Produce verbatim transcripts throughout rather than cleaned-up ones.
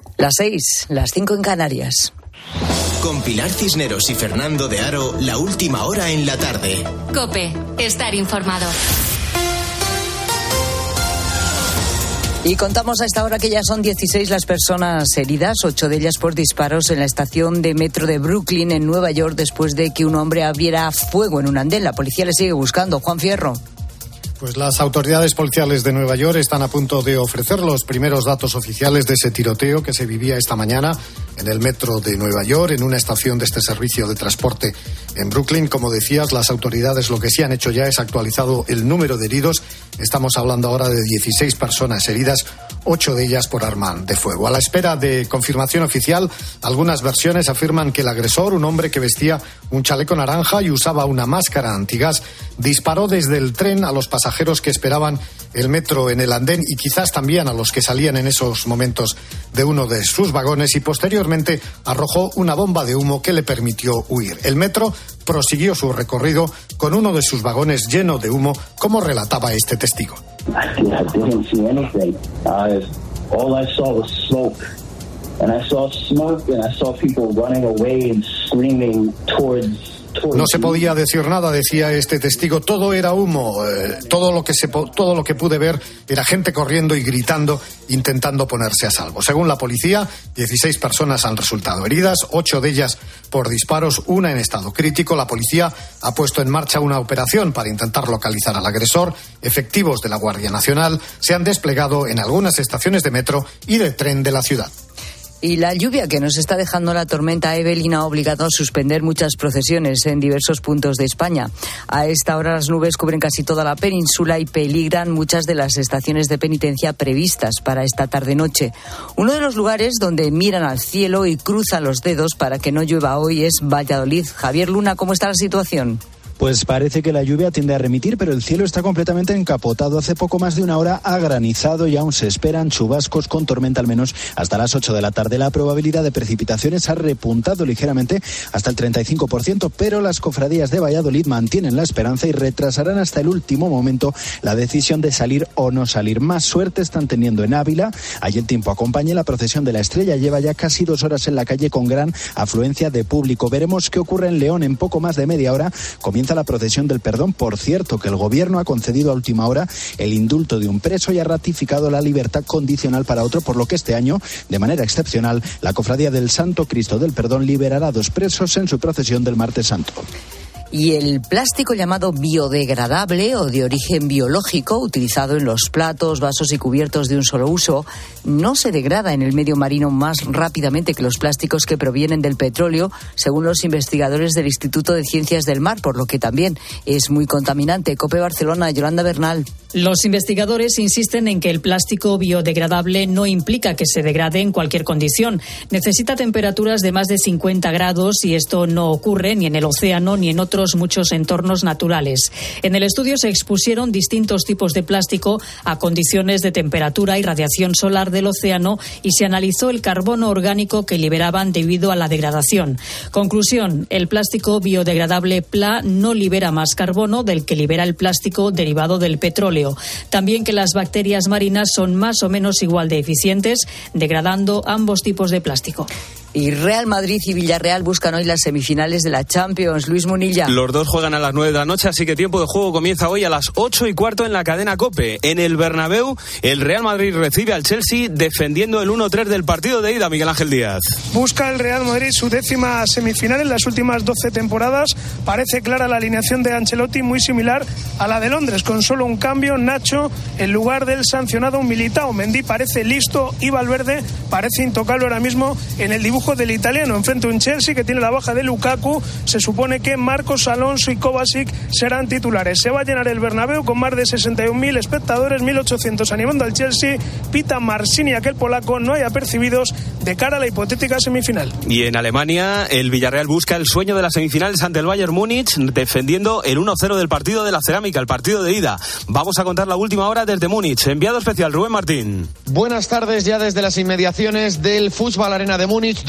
Las seis, las cinco en Canarias. Con Pilar Cisneros y Fernando de Aro, la última hora en la tarde. COPE, estar informado. Y contamos a esta hora que ya son dieciséis las personas heridas, ocho de ellas por disparos en la estación de metro de Brooklyn, en Nueva York, después de que un hombre abriera fuego en un andén. La policía le sigue buscando. Juan Fierro. Pues las autoridades policiales de Nueva York están a punto de ofrecer los primeros datos oficiales de ese tiroteo que se vivía esta mañana en el metro de Nueva York, en una estación de este servicio de transporte en Brooklyn. Como decías, las autoridades lo que sí han hecho ya es actualizado el número de heridos. Estamos hablando ahora de dieciséis personas heridas, ocho de ellas por arma de fuego. A la espera de confirmación oficial, algunas versiones afirman que el agresor, un hombre que vestía un chaleco naranja y usaba una máscara antigás, disparó desde el tren a los pasajeros que esperaban el metro en el andén y quizás también a los que salían en esos momentos de uno de sus vagones, y posteriormente arrojó una bomba de humo que le permitió huir. El metro prosiguió su recorrido con uno de sus vagones lleno de humo, como relataba este testigo. No se podía decir nada, decía este testigo. Todo era humo. Eh, todo lo que se, todo lo que pude ver era gente corriendo y gritando, intentando ponerse a salvo. Según la policía, dieciséis personas han resultado heridas, ocho de ellas por disparos, una en estado crítico. La policía ha puesto en marcha una operación para intentar localizar al agresor. Efectivos de la Guardia Nacional se han desplegado en algunas estaciones de metro y de tren de la ciudad. Y la lluvia que nos está dejando la tormenta Evelyn ha obligado a suspender muchas procesiones en diversos puntos de España. A esta hora las nubes cubren casi toda la península y peligran muchas de las estaciones de penitencia previstas para esta tarde-noche. Uno de los lugares donde miran al cielo y cruzan los dedos para que no llueva hoy es Valladolid. Javier Luna, ¿cómo está la situación? Pues parece que la lluvia tiende a remitir, pero el cielo está completamente encapotado. Hace poco más de una hora ha granizado y aún se esperan chubascos con tormenta al menos hasta las ocho de la tarde. La probabilidad de precipitaciones ha repuntado ligeramente hasta el treinta y cinco por ciento, pero las cofradías de Valladolid mantienen la esperanza y retrasarán hasta el último momento la decisión de salir o no salir. Más suerte están teniendo en Ávila. Allí el tiempo acompaña. La procesión de la Estrella lleva ya casi dos horas en la calle con gran afluencia de público. Veremos qué ocurre en León. En poco más de media hora comienza la procesión del perdón. Por cierto, que el gobierno ha concedido a última hora el indulto de un preso y ha ratificado la libertad condicional para otro, por lo que este año, de manera excepcional, la Cofradía del Santo Cristo del Perdón liberará a dos presos en su procesión del Martes Santo. Y el plástico llamado biodegradable o de origen biológico, utilizado en los platos, vasos y cubiertos de un solo uso, no se degrada en el medio marino más rápidamente que los plásticos que provienen del petróleo, según los investigadores del Instituto de Ciencias del Mar, por lo que también es muy contaminante. COPE Barcelona, Yolanda Bernal. Los investigadores insisten en que el plástico biodegradable no implica que se degrade en cualquier condición. Necesita temperaturas de más de cincuenta grados y esto no ocurre ni en el océano ni en otros muchos entornos naturales. En el estudio se expusieron distintos tipos de plástico a condiciones de temperatura y radiación solar del océano y se analizó el carbono orgánico que liberaban debido a la degradación. Conclusión: el plástico biodegradable P L A no libera más carbono del que libera el plástico derivado del petróleo. También que las bacterias marinas son más o menos igual de eficientes, degradando ambos tipos de plástico. Y Real Madrid y Villarreal buscan hoy las semifinales de la Champions. Luis Munilla. Los dos juegan a las nueve de la noche, así que tiempo de juego comienza hoy a las ocho y cuarto en la cadena COPE. En el Bernabéu, el Real Madrid recibe al Chelsea defendiendo el uno tres del partido de ida. Miguel Ángel Díaz. Busca el Real Madrid su décima semifinal en las últimas doce temporadas. Parece clara la alineación de Ancelotti, muy similar a la de Londres, con solo un cambio: Nacho en lugar del sancionado Militao. Mendy parece listo y Valverde parece intocable ahora mismo en el dibujo del italiano. Enfrente un Chelsea que tiene la baja de Lukaku. Se supone que Marcos Alonso y Kovacic serán titulares. Se va a llenar el Bernabéu con más de sesenta y un mil espectadores, mil ochocientos animando al Chelsea. Pita Marsini, aquel polaco, no hay apercibidos de cara a la hipotética semifinal. Y en Alemania, el Villarreal busca el sueño de las semifinales ante el Bayern Múnich, defendiendo el uno cero del partido de la Cerámica, el partido de ida. Vamos a contar la última hora desde Múnich. Enviado especial Rubén Martín. Buenas tardes ya desde las inmediaciones del Fußball Arena de Múnich,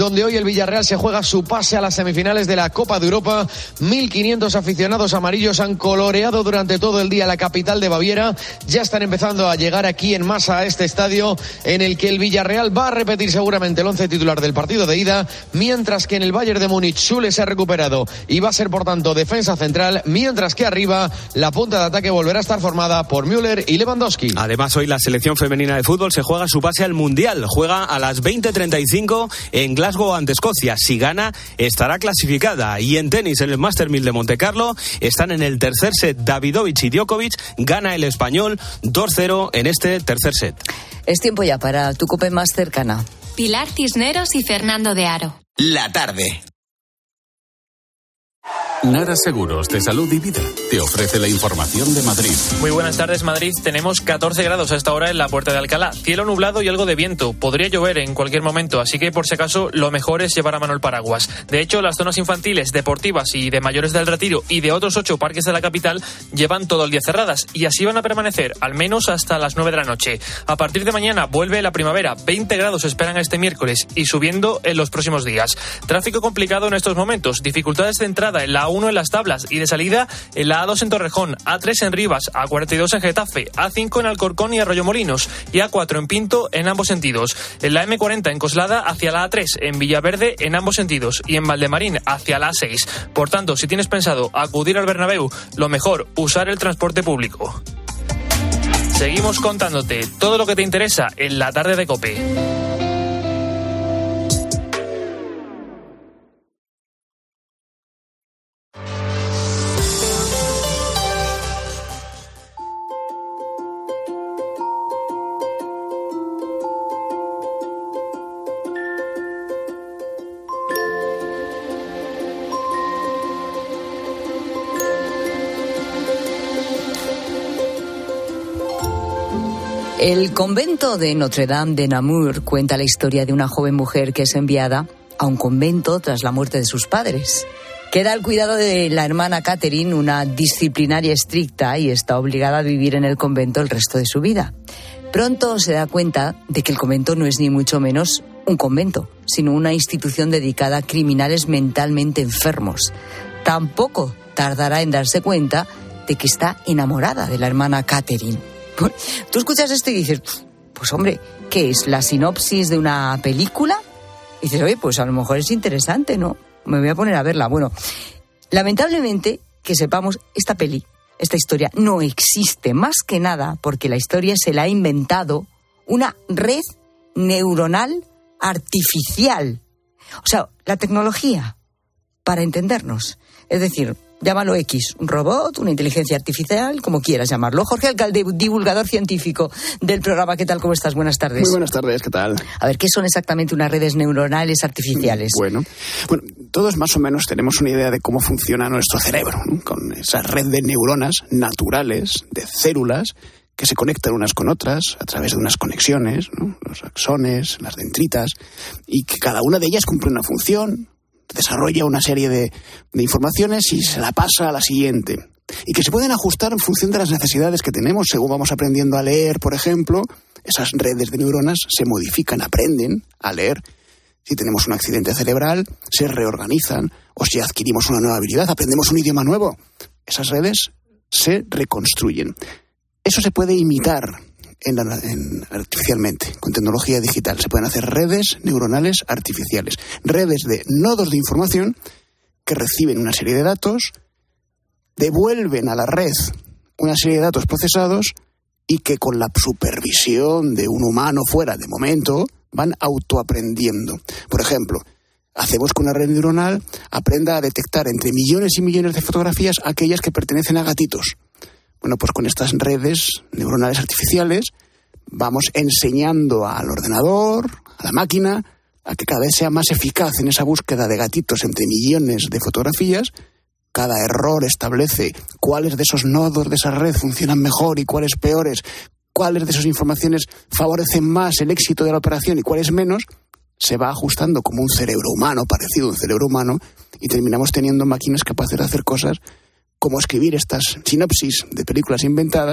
donde hoy el Villarreal se juega su pase a las semifinales de la Copa de Europa. mil quinientos aficionados amarillos han coloreado durante todo el día la capital de Baviera. Ya están empezando a llegar aquí en masa a este estadio, en el que el Villarreal va a repetir seguramente el once titular del partido de ida, mientras que en el Bayern de Múnich Süle se ha recuperado y va a ser por tanto defensa central, mientras que arriba la punta de ataque volverá a estar formada por Müller y Lewandowski. Además, hoy la selección femenina de fútbol se juega su pase al Mundial. Juega a las veinte treinta y cinco en Glasgow ante Escocia. Si gana, estará clasificada. Y en tenis, en el Master mil de Montecarlo, están en el tercer set Davidovich y Djokovic. Gana el español dos cero en este tercer set. Es tiempo ya para tu COPE más cercana. Pilar Cisneros y Fernando de Aro. La tarde. Nara Seguros de Salud y Vida te ofrece la información de Madrid. Muy buenas tardes, Madrid. Tenemos catorce grados a esta hora en la Puerta de Alcalá. Cielo nublado y algo de viento. Podría llover en cualquier momento, así que por si acaso lo mejor es llevar a mano el paraguas. De hecho, las zonas infantiles, deportivas y de mayores del Retiro y de otros ocho parques de la capital llevan todo el día cerradas y así van a permanecer al menos hasta las nueve de la noche. A partir de mañana vuelve la primavera. veinte grados esperan este miércoles y subiendo en los próximos días. Tráfico complicado en estos momentos. Dificultades de entrada en la A uno en Las Tablas y de salida en la A dos en Torrejón, A tres en Rivas, A cuarenta y dos en Getafe, A cinco en Alcorcón y Arroyomolinos y A cuatro en Pinto en ambos sentidos. En la eme cuarenta en Coslada hacia la A tres, en Villaverde en ambos sentidos y en Valdemarín hacia la A seis. Por tanto, si tienes pensado acudir al Bernabéu, lo mejor, usar el transporte público. Seguimos contándote todo lo que te interesa en la tarde de COPE. El convento de Notre Dame de Namur cuenta la historia de una joven mujer que es enviada a un convento tras la muerte de sus padres. Queda al cuidado de la hermana Catherine, una disciplinaria estricta, y está obligada a vivir en el convento el resto de su vida. Pronto se da cuenta de que el convento no es ni mucho menos un convento, sino una institución dedicada a criminales mentalmente enfermos. Tampoco tardará en darse cuenta de que está enamorada de la hermana Catherine. Tú escuchas esto y dices, pues hombre, ¿qué es? ¿La sinopsis de una película? Y dices, oye, pues a lo mejor es interesante, ¿no? Me voy a poner a verla. Bueno, lamentablemente, que sepamos, esta peli, esta historia no existe, más que nada porque la historia se la ha inventado una red neuronal artificial. O sea, la tecnología, para entendernos. Es decir, llámalo X, un robot, una inteligencia artificial, como quieras llamarlo. Jorge Alcalde, divulgador científico del programa. ¿Qué tal? ¿Cómo estás? Buenas tardes. Muy buenas tardes, ¿qué tal? A ver, ¿qué son exactamente unas redes neuronales artificiales? Bueno, bueno, todos más o menos tenemos una idea de cómo funciona nuestro cerebro, ¿no? Con esa red de neuronas naturales, de células, que se conectan unas con otras a través de unas conexiones, ¿no? Los axones, las dendritas, y que cada una de ellas cumple una función, desarrolla una serie de, de informaciones y se la pasa a la siguiente. Y que se pueden ajustar en función de las necesidades que tenemos. Según vamos aprendiendo a leer, por ejemplo, esas redes de neuronas se modifican, aprenden a leer. Si tenemos un accidente cerebral, se reorganizan. O si adquirimos una nueva habilidad, aprendemos un idioma nuevo. Esas redes se reconstruyen. Eso se puede imitar En la, en, artificialmente, con tecnología digital. Se pueden hacer redes neuronales artificiales, redes de nodos de información que reciben una serie de datos, devuelven a la red una serie de datos procesados y que con la supervisión de un humano fuera de momento van autoaprendiendo. Por ejemplo, hacemos que una red neuronal aprenda a detectar entre millones y millones de fotografías aquellas que pertenecen a gatitos. Bueno, pues con estas redes neuronales artificiales vamos enseñando al ordenador, a la máquina, a que cada vez sea más eficaz en esa búsqueda de gatitos entre millones de fotografías. Cada error establece cuáles de esos nodos de esa red funcionan mejor y cuáles peores, cuáles de esas informaciones favorecen más el éxito de la operación y cuáles menos. Se va ajustando como un cerebro humano, parecido a un cerebro humano, y terminamos teniendo máquinas capaces de hacer cosas como escribir estas sinopsis de películas inventadas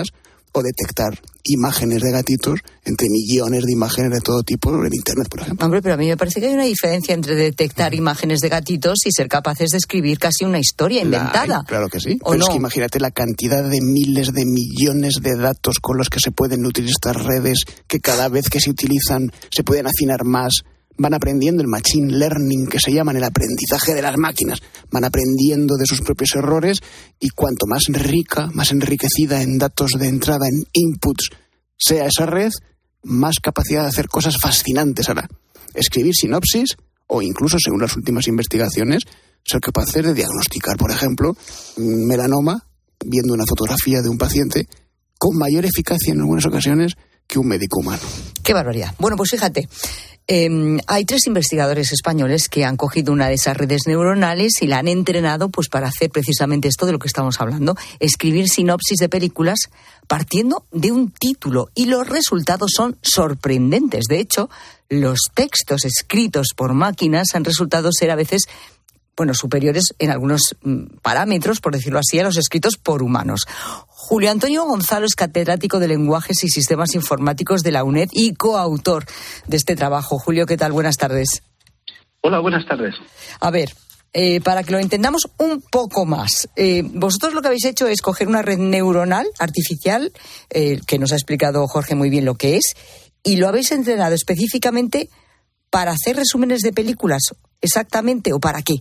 o detectar imágenes de gatitos entre millones de imágenes de todo tipo en Internet, por ejemplo. Hombre, pero a mí me parece que hay una diferencia entre detectar imágenes de gatitos y ser capaces de escribir casi una historia inventada. Hay, claro que sí. ¿O pero no? Es que imagínate la cantidad de miles de millones de datos con los que se pueden nutrir estas redes, que cada vez que se utilizan se pueden afinar más. Van aprendiendo el machine learning, que se llama, el aprendizaje de las máquinas. Van aprendiendo de sus propios errores y cuanto más rica, más enriquecida en datos de entrada, en inputs, sea esa red, más capacidad de hacer cosas fascinantes hará. Escribir sinopsis o incluso, según las últimas investigaciones, ser capaces de diagnosticar, por ejemplo, melanoma, viendo una fotografía de un paciente, con mayor eficacia en algunas ocasiones que un médico humano. ¡Qué barbaridad! Bueno, pues fíjate. Eh, hay tres investigadores españoles que han cogido una de esas redes neuronales y la han entrenado pues para hacer precisamente esto de lo que estamos hablando, escribir sinopsis de películas partiendo de un título, y los resultados son sorprendentes. De hecho, los textos escritos por máquinas han resultado ser a veces bueno, superiores en algunos parámetros, por decirlo así, a los escritos por humanos. Julio Antonio Gonzalo es catedrático de Lenguajes y Sistemas Informáticos de la UNED y coautor de este trabajo. Julio, ¿qué tal? Buenas tardes. Hola, buenas tardes. A ver, eh, para que lo entendamos un poco más, eh, vosotros lo que habéis hecho es coger una red neuronal artificial, eh, que nos ha explicado Jorge muy bien lo que es, y lo habéis entrenado específicamente para hacer resúmenes de películas, exactamente, ¿o para qué?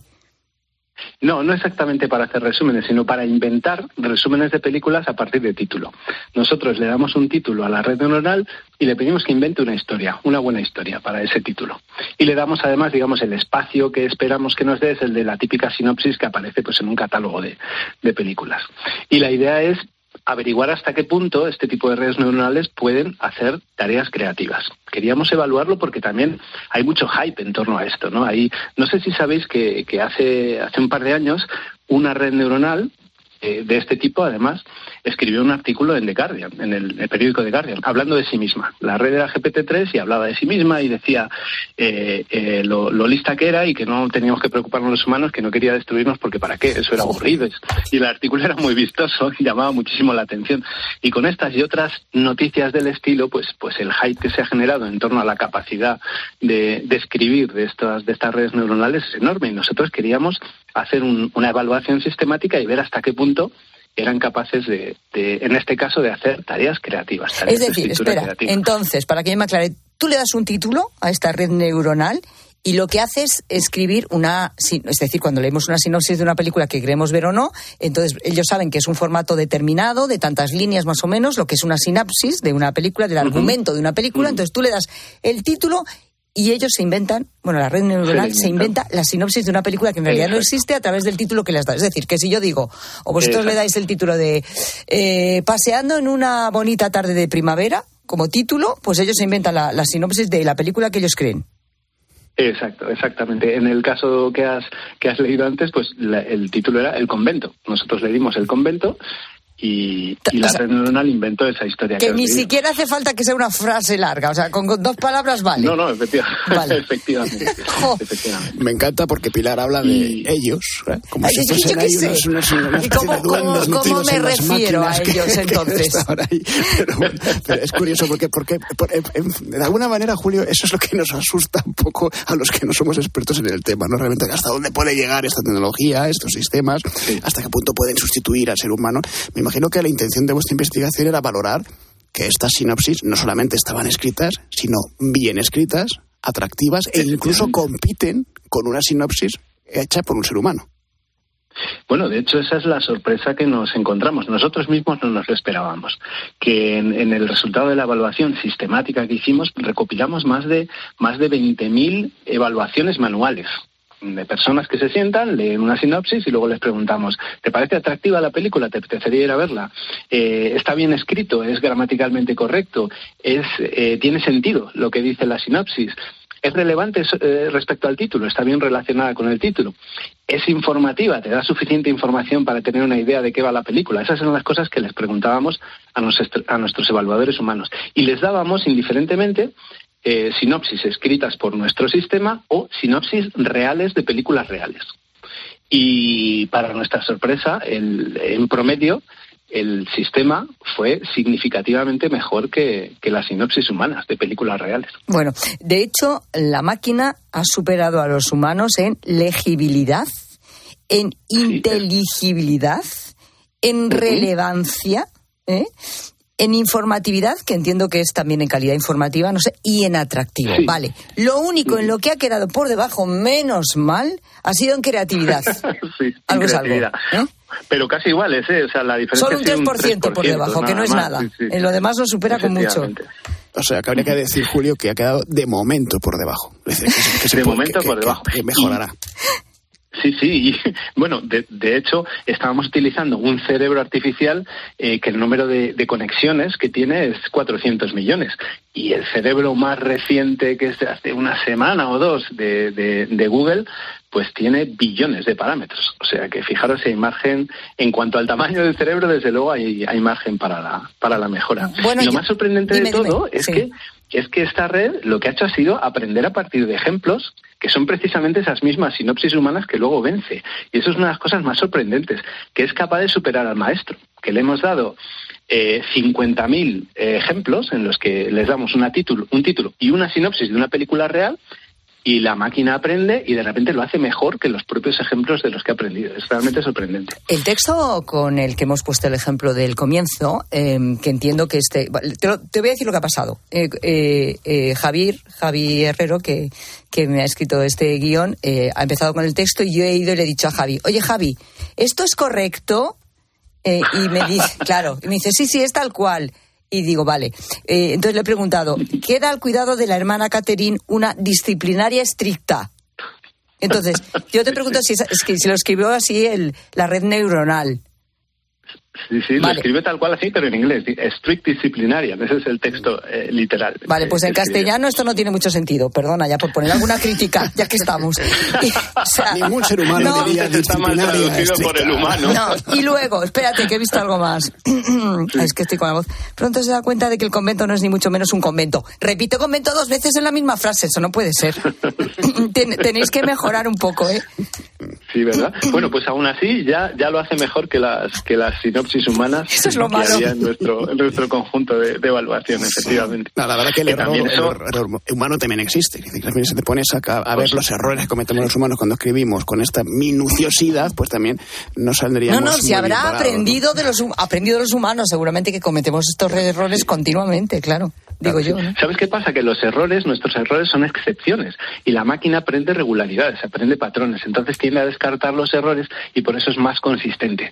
No, no exactamente para hacer resúmenes, sino para inventar resúmenes de películas a partir de título. Nosotros le damos un título a la red neuronal y le pedimos que invente una historia, una buena historia para ese título. Y le damos además, digamos, el espacio que esperamos que nos dé, es el de la típica sinopsis que aparece pues en un catálogo de, de películas. Y la idea es averiguar hasta qué punto este tipo de redes neuronales pueden hacer tareas creativas. Queríamos evaluarlo porque también hay mucho hype en torno a esto, ¿no? Hay, no sé si sabéis que, que hace, hace un par de años una red neuronal eh, de este tipo, además, escribió un artículo en The Guardian, en el, el periódico The Guardian, hablando de sí misma. La red era G P T tres y hablaba de sí misma y decía eh, eh, lo, lo lista que era y que no teníamos que preocuparnos los humanos, que no quería destruirnos porque ¿para qué? Eso era aburrido. Y el artículo era muy vistoso y llamaba muchísimo la atención. Y con estas y otras noticias del estilo, pues, pues el hype que se ha generado en torno a la capacidad de, de escribir de estas, de estas redes neuronales es enorme. Y nosotros queríamos hacer un, una evaluación sistemática y ver hasta qué punto eran capaces de, de, en este caso, de hacer tareas creativas. Tareas es decir, de espera, creativa. Entonces, para que yo me aclare, tú le das un título a esta red neuronal y lo que hace es escribir una, es decir, cuando leemos una sinopsis de una película que queremos ver o no, entonces ellos saben que es un formato determinado, de tantas líneas más o menos, lo que es una sinapsis de una película, del uh-huh. argumento de una película, uh-huh. entonces tú le das el título y ellos se inventan, bueno, la red neuronal se, se inventa la sinopsis de una película que en realidad Exacto. no existe a través del título que les da. Es decir, que si yo digo, o vosotros Exacto. le dais el título de eh, Paseando en una bonita tarde de primavera, como título, pues ellos se inventan la, la sinopsis de la película que ellos creen. Exacto, exactamente. En el caso que has que has leído antes, pues la, el título era El convento. Nosotros le dimos El convento y, y la o sea, red neuronal inventó esa historia. Que, que ni siquiera hace falta que sea una frase larga, o sea, con, con dos palabras vale. No, no, efectivamente. Vale. efectivamente, efectivamente. Me encanta porque Pilar habla de y... ellos, ¿eh? Como Ay, si fuesen ahí unos, unos, unos ¿Y cómo, cómo, cómo me refiero a ellos que, entonces? Que pero, bueno, pero es curioso porque, porque por, en, en, de alguna manera, Julio, eso es lo que nos asusta un poco a los que no somos expertos en el tema, ¿no? Realmente hasta dónde puede llegar esta tecnología, estos sistemas, sí. hasta qué punto pueden sustituir al ser humano. Me imagino que la intención de vuestra investigación era valorar que estas sinopsis no solamente estaban escritas, sino bien escritas, atractivas e incluso compiten con una sinopsis hecha por un ser humano. Bueno, de hecho esa es la sorpresa que nos encontramos. Nosotros mismos no nos lo esperábamos. Que en, en el resultado de la evaluación sistemática que hicimos recopilamos más de, más de veinte mil evaluaciones manuales de personas que se sientan, leen una sinopsis y luego les preguntamos, ¿te parece atractiva la película? ¿Te apetecería ir a verla? Eh, ¿Está bien escrito? ¿Es gramaticalmente correcto? ¿Es, eh, ¿Tiene sentido lo que dice la sinopsis? ¿Es relevante eh, respecto al título? ¿Está bien relacionada con el título? ¿Es informativa? ¿Te da suficiente información para tener una idea de qué va la película? Esas eran las cosas que les preguntábamos a, nos, a nuestros evaluadores humanos. Y les dábamos, indiferentemente, Eh, sinopsis escritas por nuestro sistema o sinopsis reales de películas reales. Y para nuestra sorpresa, el, en promedio, el sistema fue significativamente mejor que, que las sinopsis humanas de películas reales. Bueno, de hecho, la máquina ha superado a los humanos en legibilidad, en inteligibilidad, en relevancia, ¿eh? en informatividad, que entiendo que es también en calidad informativa, no sé, y en atractivo. Sí. Vale. Lo único en lo que ha quedado por debajo, menos mal, ha sido en creatividad. Sí, algo en creatividad. Es algo, ¿eh? Pero casi iguales, ¿eh? O sea, la diferencia solo un tres por ciento por debajo, que no es nada. Sí, sí. En lo demás lo supera con mucho. O sea, que habría que decir, Julio, que ha quedado de momento por debajo. Es decir, que se, que se de puede, momento que, por que, debajo. Que mejorará. Sí, sí, y bueno, de, de hecho estábamos utilizando un cerebro artificial eh, que el número de, de conexiones que tiene es cuatrocientos millones, y el cerebro más reciente, que es de hace una semana o dos de, de, de Google, pues tiene billones de parámetros. O sea que fijaros si hay margen, en cuanto al tamaño del cerebro, desde luego hay, hay margen para la, para la mejora. Bueno, y lo yo, más sorprendente dime, de todo dime. es sí. que es que esta red lo que ha hecho ha sido aprender a partir de ejemplos que son precisamente esas mismas sinopsis humanas que luego vence. Y eso es una de las cosas más sorprendentes, que es capaz de superar al maestro, que le hemos dado eh, cincuenta mil eh, ejemplos en los que les damos una título, un título y una sinopsis de una película real, y la máquina aprende y de repente lo hace mejor que los propios ejemplos de los que ha aprendido. Es realmente sorprendente. El texto con el que hemos puesto el ejemplo del comienzo, eh, que entiendo que este... Te, lo, te voy a decir lo que ha pasado. Eh, eh, eh, Javier, Javi Herrero, que, que me ha escrito este guión, eh, ha empezado con el texto y yo he ido y le he dicho a Javi, oye Javi, ¿esto es correcto? Eh, y me dice, claro, y me dice, sí, sí, es tal cual. Y digo, vale. Eh, entonces le he preguntado, ¿queda al cuidado de la hermana Catherine una disciplinaria estricta? Entonces, yo te pregunto si, es, es que, si lo escribió así el, la red neuronal. Sí, sí, vale. Lo escribe tal cual así, pero en inglés. Strict disciplinarian, ese es el texto eh, literal. Vale, pues en castellano esto no tiene mucho sentido. Perdona, ya por poner alguna crítica, ya que estamos. Y, o sea, ningún ser humano no, diría disciplinario por el humano. No, y luego, espérate, que he visto algo más. Sí. Es que estoy con la voz. Pronto se da cuenta de que el convento no es ni mucho menos un convento. Repite convento dos veces en la misma frase, eso no puede ser. Ten, tenéis que mejorar un poco, ¿eh? Sí, ¿verdad? Bueno, pues aún así ya, ya lo hace mejor que las, que las sinopsis humanas. Eso es lo malo. Que había en nuestro, en nuestro conjunto de, de evaluación, efectivamente. No, la verdad que el, que error, eso... el error humano también existe. Es decir, si te pones a, a ver los errores que cometemos los humanos cuando escribimos con esta minuciosidad, pues también no saldríamos. No, no, si habrá parados, aprendido, ¿no? de los, aprendido de los humanos, seguramente que cometemos estos errores continuamente, claro. Digo yo, ¿no? ¿Sabes qué pasa? Que los errores, nuestros errores son excepciones y la máquina aprende regularidades, aprende patrones, entonces tiende a descartar los errores y por eso es más consistente.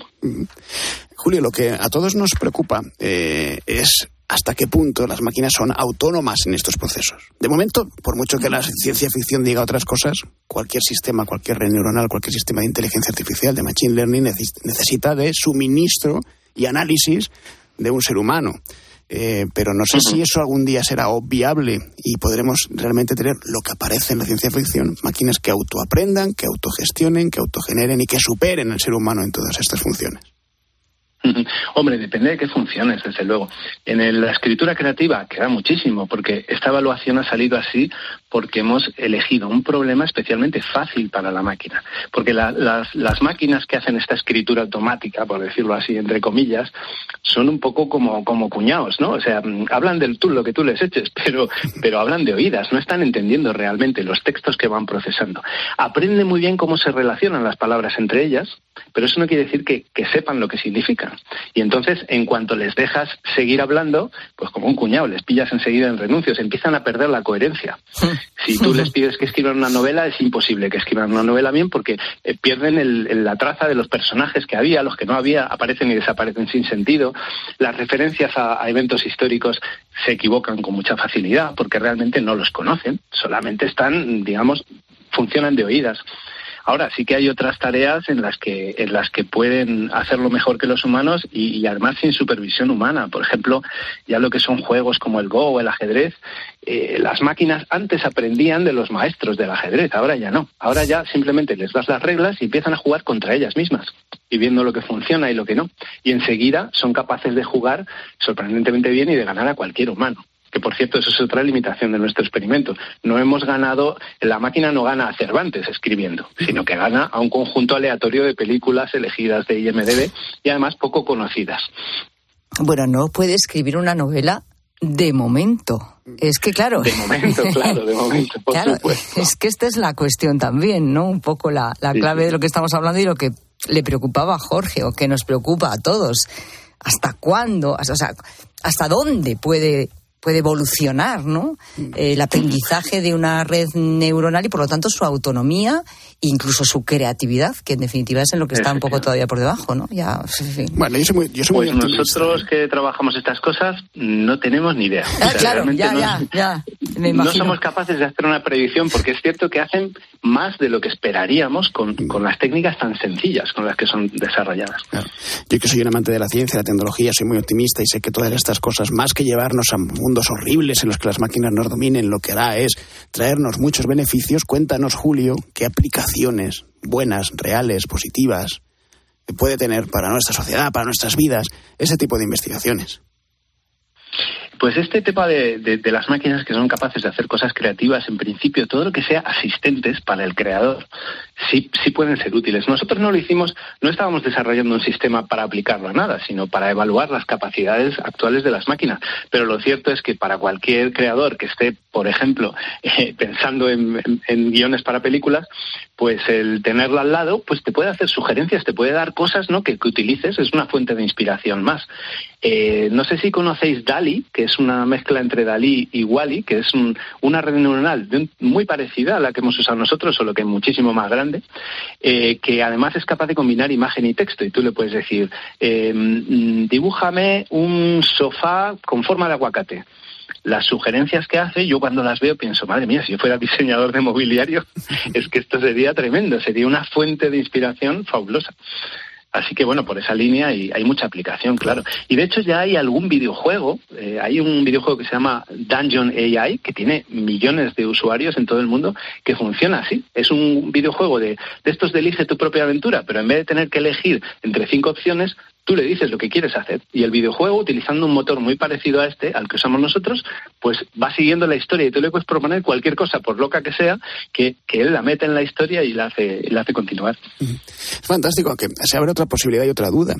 Julio, lo que a todos nos preocupa eh, es hasta qué punto las máquinas son autónomas en estos procesos. De momento, por mucho que la ciencia ficción diga otras cosas, cualquier sistema, cualquier red neuronal, cualquier sistema de inteligencia artificial, de machine learning, necesita de suministro y análisis de un ser humano. Eh, pero no sé uh-huh. si eso algún día será obviable y podremos realmente tener lo que aparece en la ciencia ficción, máquinas que autoaprendan, que autogestionen, que autogeneren y que superen al ser humano en todas estas funciones. Hombre, depende de qué funciones, desde luego. En el, la escritura creativa queda muchísimo, porque esta evaluación ha salido así porque hemos elegido un problema especialmente fácil para la máquina. Porque la, las, las máquinas que hacen esta escritura automática, por decirlo así, entre comillas, son un poco como, como cuñados, ¿no? O sea, hablan del tú, lo que tú les eches, pero, pero hablan de oídas, no están entendiendo realmente los textos que van procesando. Aprenden muy bien cómo se relacionan las palabras entre ellas, pero eso no quiere decir que, que sepan lo que significan. Y entonces, en cuanto les dejas seguir hablando, pues como un cuñado, les pillas enseguida en renuncios, empiezan a perder la coherencia. Si tú les pides que escriban una novela, es imposible que escriban una novela bien porque eh, pierden el, el, la traza de los personajes que había, los que no había, aparecen y desaparecen sin sentido. Las referencias a, a eventos históricos se equivocan con mucha facilidad porque realmente no los conocen, solamente están, digamos, funcionan de oídas. Ahora, sí que hay otras tareas en las que en las que pueden hacerlo mejor que los humanos y, y además sin supervisión humana. Por ejemplo, ya lo que son juegos como el Go o el ajedrez, eh, las máquinas antes aprendían de los maestros del ajedrez, ahora ya no. Ahora ya simplemente les das las reglas y empiezan a jugar contra ellas mismas y viendo lo que funciona y lo que no. Y enseguida son capaces de jugar sorprendentemente bien y de ganar a cualquier humano. que por cierto eso es otra limitación de nuestro experimento. No hemos ganado, la máquina no gana a Cervantes escribiendo, sino que gana a un conjunto aleatorio de películas elegidas de I M D B y además poco conocidas. Bueno, no puede escribir una novela de momento. Es que claro. De momento, claro, de momento, por claro, supuesto. Es que esta es la cuestión también, ¿no? Un poco la, la sí, clave sí. de lo que estamos hablando y lo que le preocupaba a Jorge o que nos preocupa a todos. ¿Hasta cuándo? O sea, ¿hasta dónde puede, puede evolucionar, ¿no? Eh, el aprendizaje de una red neuronal y, por lo tanto, su autonomía, incluso su creatividad, que en definitiva es en lo que está un poco todavía por debajo, ¿no? Ya, en fin. Bueno, yo soy muy, yo soy pues muy optimista. Nosotros que trabajamos estas cosas no tenemos ni idea. Ah, o sea, claro, ya, no, ya, ya, me imagino. No somos capaces de hacer una predicción porque es cierto que hacen más de lo que esperaríamos con, con las técnicas tan sencillas con las que son desarrolladas. Claro. Yo que soy un amante de la ciencia, de la tecnología, soy muy optimista y sé que todas estas cosas, más que llevarnos a mundos horribles en los que las máquinas nos dominen, lo que hará es traernos muchos beneficios. Cuéntanos, Julio, qué aplicaciones buenas, reales, positivas puede tener para nuestra sociedad, para nuestras vidas, ese tipo de investigaciones. Pues este tema de, de, de las máquinas que son capaces de hacer cosas creativas, en principio, todo lo que sea asistentes para el creador, sí, sí pueden ser útiles. Nosotros no lo hicimos, no estábamos desarrollando un sistema para aplicarlo a nada, sino para evaluar las capacidades actuales de las máquinas. Pero lo cierto es que para cualquier creador que esté, por ejemplo, eh, pensando en, en, en guiones para películas, pues el tenerla al lado, pues te puede hacer sugerencias, te puede dar cosas, ¿no?, que, que utilices, es una fuente de inspiración más. Eh, no sé si conocéis DALL-E, que es una mezcla entre DALL-E y WALL-E, que es un, una red neuronal de un, muy parecida a la que hemos usado nosotros, solo que muchísimo más grande, eh, que además es capaz de combinar imagen y texto. Y tú le puedes decir, eh, dibújame un sofá con forma de aguacate. Las sugerencias que hace, yo cuando las veo pienso, madre mía, si yo fuera diseñador de mobiliario, es que esto sería tremendo, sería una fuente de inspiración fabulosa. Así que, bueno, por esa línea hay, hay mucha aplicación, claro. Y de hecho ya hay algún videojuego, eh, hay un videojuego que se llama Dungeon A I, que tiene millones de usuarios en todo el mundo, que funciona así. Es un videojuego de, de estos de elige tu propia aventura, pero en vez de tener que elegir entre cinco opciones, tú le dices lo que quieres hacer. Y el videojuego, utilizando un motor muy parecido a este, al que usamos nosotros, pues va siguiendo la historia y tú le puedes proponer cualquier cosa, por loca que sea, que, que él la mete en la historia y la hace, la hace continuar. Es fantástico, aunque se abre otra posibilidad y otra duda.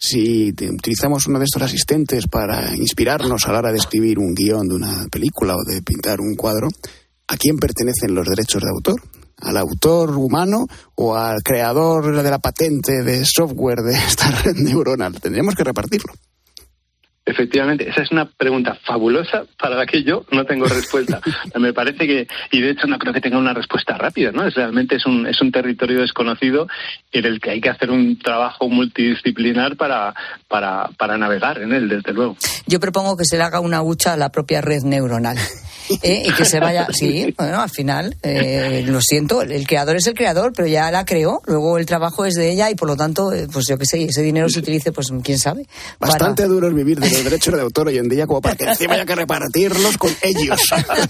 Si utilizamos uno de estos asistentes para inspirarnos a la hora de escribir un guión de una película o de pintar un cuadro, ¿a quién pertenecen los derechos de autor? ¿Al autor humano o al creador de la patente de software de esta red neuronal? Tendríamos que repartirlo. Efectivamente, esa es una pregunta fabulosa para la que yo no tengo respuesta. Me parece que, y de hecho no creo que tenga una respuesta rápida, ¿no? Es, realmente es un, es un territorio desconocido en el que hay que hacer un trabajo multidisciplinar para, para, para navegar en él, desde luego. Yo propongo que se le haga una hucha a la propia red neuronal. ¿Eh? Y que se vaya, sí, bueno, al final, eh, lo siento, el creador es el creador, pero ya la creó, luego el trabajo es de ella y por lo tanto, eh, pues yo qué sé, ese dinero se utilice, pues quién sabe. Bastante para... duro es vivir de los derechos de autor hoy en día como para que encima haya que repartirlos con ellos.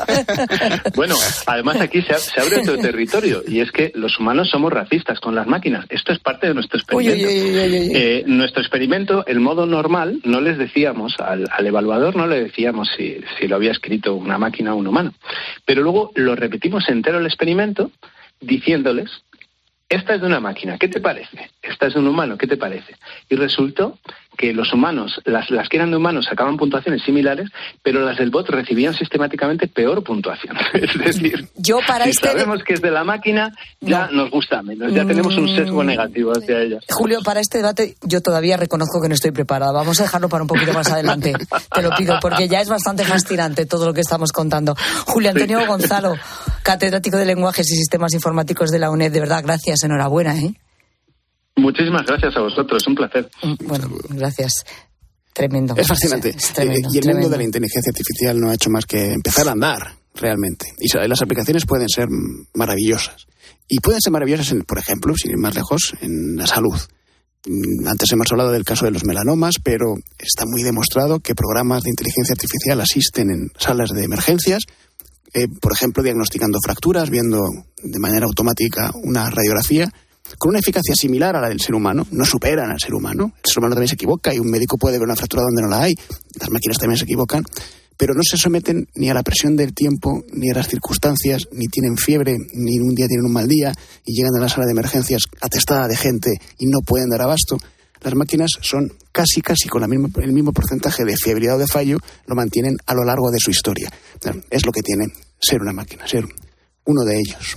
Bueno, además aquí se, se abre otro territorio y es que los humanos somos racistas con las máquinas. Esto es parte de nuestro experimento. Uy, uy, uy, uy, uy. Eh, nuestro experimento, el modo normal, no les decíamos, al, al evaluador no le decíamos si, si lo había escrito una máquina o un humano. Pero luego lo repetimos entero el experimento diciéndoles, esta es de una máquina, ¿qué te parece? Esta es de un humano, ¿qué te parece? Y resultó que los humanos, las, las que eran de humanos sacaban puntuaciones similares, pero las del bot recibían sistemáticamente peor puntuación. Es decir, yo para si este sabemos que es de la máquina, ya no. nos gusta menos, ya tenemos un sesgo negativo hacia ella. Julio, para este debate yo todavía reconozco que no estoy preparada. Vamos a dejarlo para un poquito más adelante. Te lo pido, porque ya es bastante fascinante todo lo que estamos contando. Julio Antonio sí. Gonzalo, catedrático de Lenguajes y Sistemas Informáticos de la UNED, de verdad, gracias, enhorabuena, ¿eh? Muchísimas gracias a vosotros, un placer. Bueno, gracias. Tremendo. Es fascinante. Es tremendo, y el tremendo. mundo de la inteligencia artificial no ha hecho más que empezar a andar, realmente. Y las aplicaciones pueden ser maravillosas. Y pueden ser maravillosas, en, por ejemplo, sin ir más lejos, en la salud. Antes hemos hablado del caso de los melanomas, pero está muy demostrado que programas de inteligencia artificial asisten en salas de emergencias, eh, por ejemplo, diagnosticando fracturas, viendo de manera automática una radiografía, con una eficacia similar a la del ser humano. No superan al ser humano. El ser humano también se equivoca y un médico puede ver una fractura donde no la hay. Las máquinas también se equivocan. pero no se someten ni a la presión del tiempo, ni a las circunstancias, ni tienen fiebre, ni un día tienen un mal día y llegan a la sala de emergencias atestada de gente y no pueden dar abasto. Las máquinas son casi, casi con la misma, el mismo porcentaje de fiabilidad o de fallo, lo mantienen a lo largo de su historia. Es lo que tiene ser una máquina, ser uno de ellos.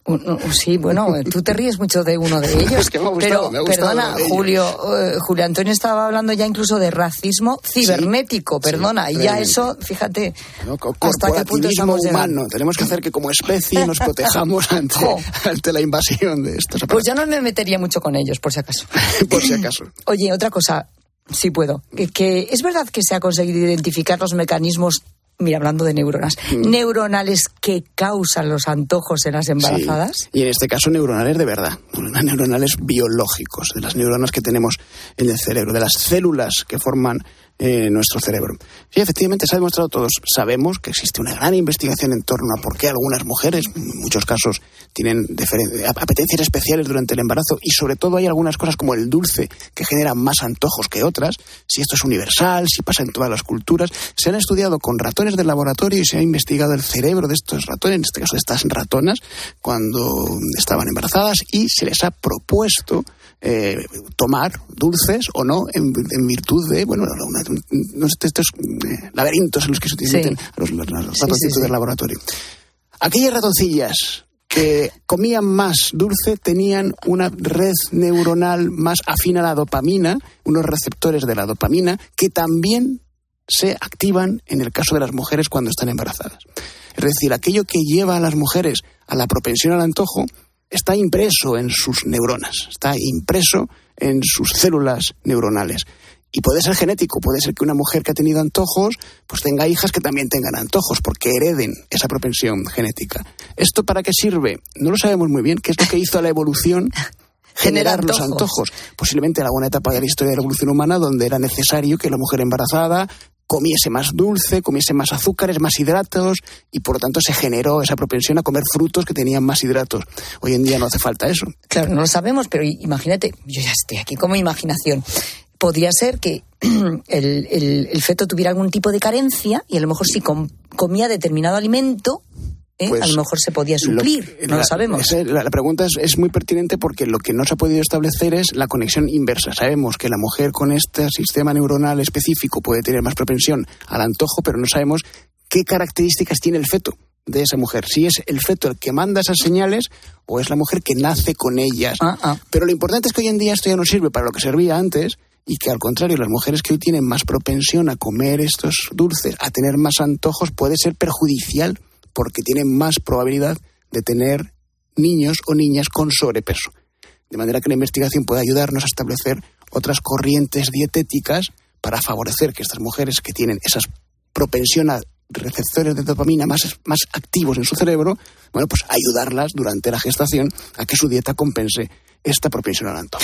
Sí, bueno, tú te ríes mucho de uno de ellos, es que me ha gustado, pero me ha gustado perdona, Julio, uh, Julio Antonio estaba hablando ya incluso de racismo cibernético, sí, perdona, sí, y ya eso, fíjate, no, hasta qué punto estamos humano, llegando. Tenemos que hacer que como especie nos protejamos ante, oh. ante la invasión de estos aparatos. Pues yo no me metería mucho con ellos, por si acaso. Por si acaso. Oye, otra cosa, sí puedo, que, que es verdad que se ha conseguido identificar los mecanismos, mira, hablando de neuronas, mm. neuronales que causan los antojos en las embarazadas. Sí. Y en este caso neuronales de verdad, neuronales biológicos, de las neuronas que tenemos en el cerebro, de las células que forman eh, nuestro cerebro. Sí, efectivamente se ha demostrado, todos sabemos que existe una gran investigación en torno a por qué algunas mujeres, en muchos casos, tienen apetencias especiales durante el embarazo, y sobre todo hay algunas cosas como el dulce que generan más antojos que otras. Si esto es universal, si pasa en todas las culturas. Se han estudiado con ratones del laboratorio y se ha investigado el cerebro de estos ratones, en este caso de estas ratonas, cuando estaban embarazadas, y se les ha propuesto eh, tomar dulces o no en, en virtud de, bueno, una, unos estos eh, laberintos en los que se utilizan sí. los, los, los ratoncitos sí, sí, sí. del laboratorio. Aquellas ratoncillas que comían más dulce tenían una red neuronal más afín a la dopamina, unos receptores de la dopamina que también se activan en el caso de las mujeres cuando están embarazadas. Es decir, aquello que lleva a las mujeres a la propensión al antojo está impreso en sus neuronas, está impreso en sus células neuronales. Y puede ser genético, puede ser que una mujer que ha tenido antojos pues tenga hijas que también tengan antojos, porque hereden esa propensión genética. ¿Esto para qué sirve? No lo sabemos muy bien. ¿Qué es lo que hizo la evolución? Generar los antojos. Posiblemente en alguna etapa de la historia de la evolución humana donde era necesario que la mujer embarazada comiese más dulce, comiese más azúcares, más hidratos, y por lo tanto se generó esa propensión a comer frutos que tenían más hidratos. Hoy en día no hace falta eso. Claro, no lo sabemos, pero imagínate, yo ya estoy aquí como imaginación. Podría ser que el, el, el feto tuviera algún tipo de carencia y a lo mejor si com, comía determinado alimento, ¿eh? Pues a lo mejor se podía suplir, lo, no la, lo sabemos. La, la pregunta es, es muy pertinente porque lo que no se ha podido establecer es la conexión inversa. Sabemos que la mujer con este sistema neuronal específico puede tener más propensión al antojo, pero no sabemos qué características tiene el feto de esa mujer. Si es el feto el que manda esas señales o es la mujer que nace con ellas. Ah, ah. Pero lo importante es que hoy en día esto ya no sirve para lo que servía antes, y que al contrario, las mujeres que hoy tienen más propensión a comer estos dulces, a tener más antojos, puede ser perjudicial porque tienen más probabilidad de tener niños o niñas con sobrepeso. De manera que la investigación puede ayudarnos a establecer otras corrientes dietéticas para favorecer que estas mujeres que tienen esa propensión a receptores de dopamina más, más activos en su cerebro, bueno, pues ayudarlas durante la gestación a que su dieta compense esta propensión al antojo.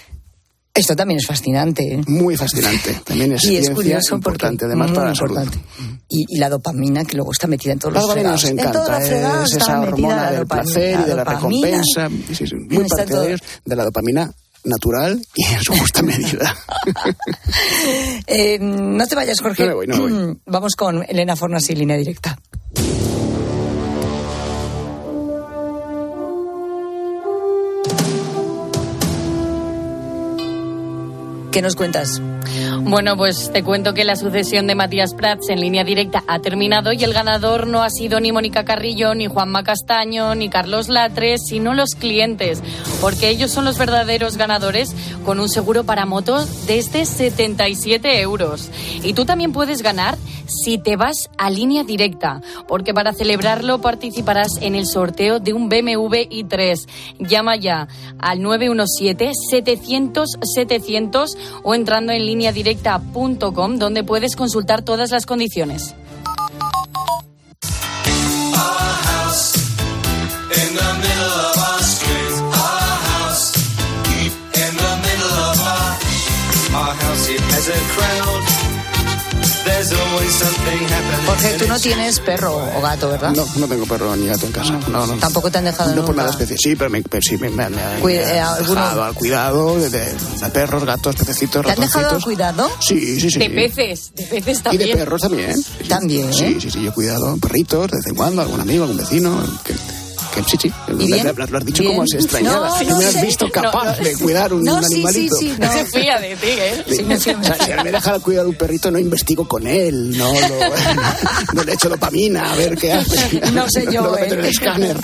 Esto también es fascinante, ¿eh? Muy fascinante. También es y es curioso importante, además, muy para importante. La salud. Y, y la dopamina, que luego está metida en todos la los fregados. Nos encanta, en todos los fregados es esa hormona del placer y de la recompensa. Sí, sí, muy partidarios de la dopamina natural y en su justa medida. eh, no te vayas, Jorge. No me voy, no me voy. Vamos con Elena Fornas y Línea Directa. ¿Qué nos cuentas? Bueno, pues te cuento que la sucesión de Matías Prats en Línea Directa ha terminado y el ganador no ha sido ni Mónica Carrillo, ni Juanma Castaño, ni Carlos Latre, sino los clientes, porque ellos son los verdaderos ganadores con un seguro para motos desde setenta y siete euros. Y tú también puedes ganar si te vas a Línea Directa, porque para celebrarlo participarás en el sorteo de un B M W i tres. Llama ya al nueve uno siete, setecientos, setecientos o entrando en línea directa punto com, donde puedes consultar todas las condiciones. Jorge, tú no tienes perro o gato, ¿verdad? No, no tengo perro ni gato en casa. No, no. Tampoco te han dejado No nunca. por nada especial. Sí, pero, me, pero sí me, me, me han Cuida- eh, alguno- dejado al cuidado de, de, de perros, gatos, pececitos, ¿Te han dejado al ratoncitos. cuidado? Sí, sí, sí. De peces, de peces Y también. de perros también. También, ¿eh? Sí, sí, sí, yo he cuidado perritos de vez en cuando, algún amigo, algún vecino. Que, que sí, sí. ¿Y bien? Lo, lo has dicho ¿Bien? como así extrañada. No, que no me has sé. visto capaz No, no. de cuidar un, No, un sí, sí, animalito. sí, No se fía de ti, ¿eh? Sí, me fío, me O sea, fío. si me deja cuidar un perrito, no investigo con él, no, lo, no le echo dopamina a ver qué hace. No sé yo, No lo meto ¿eh? en el escáner.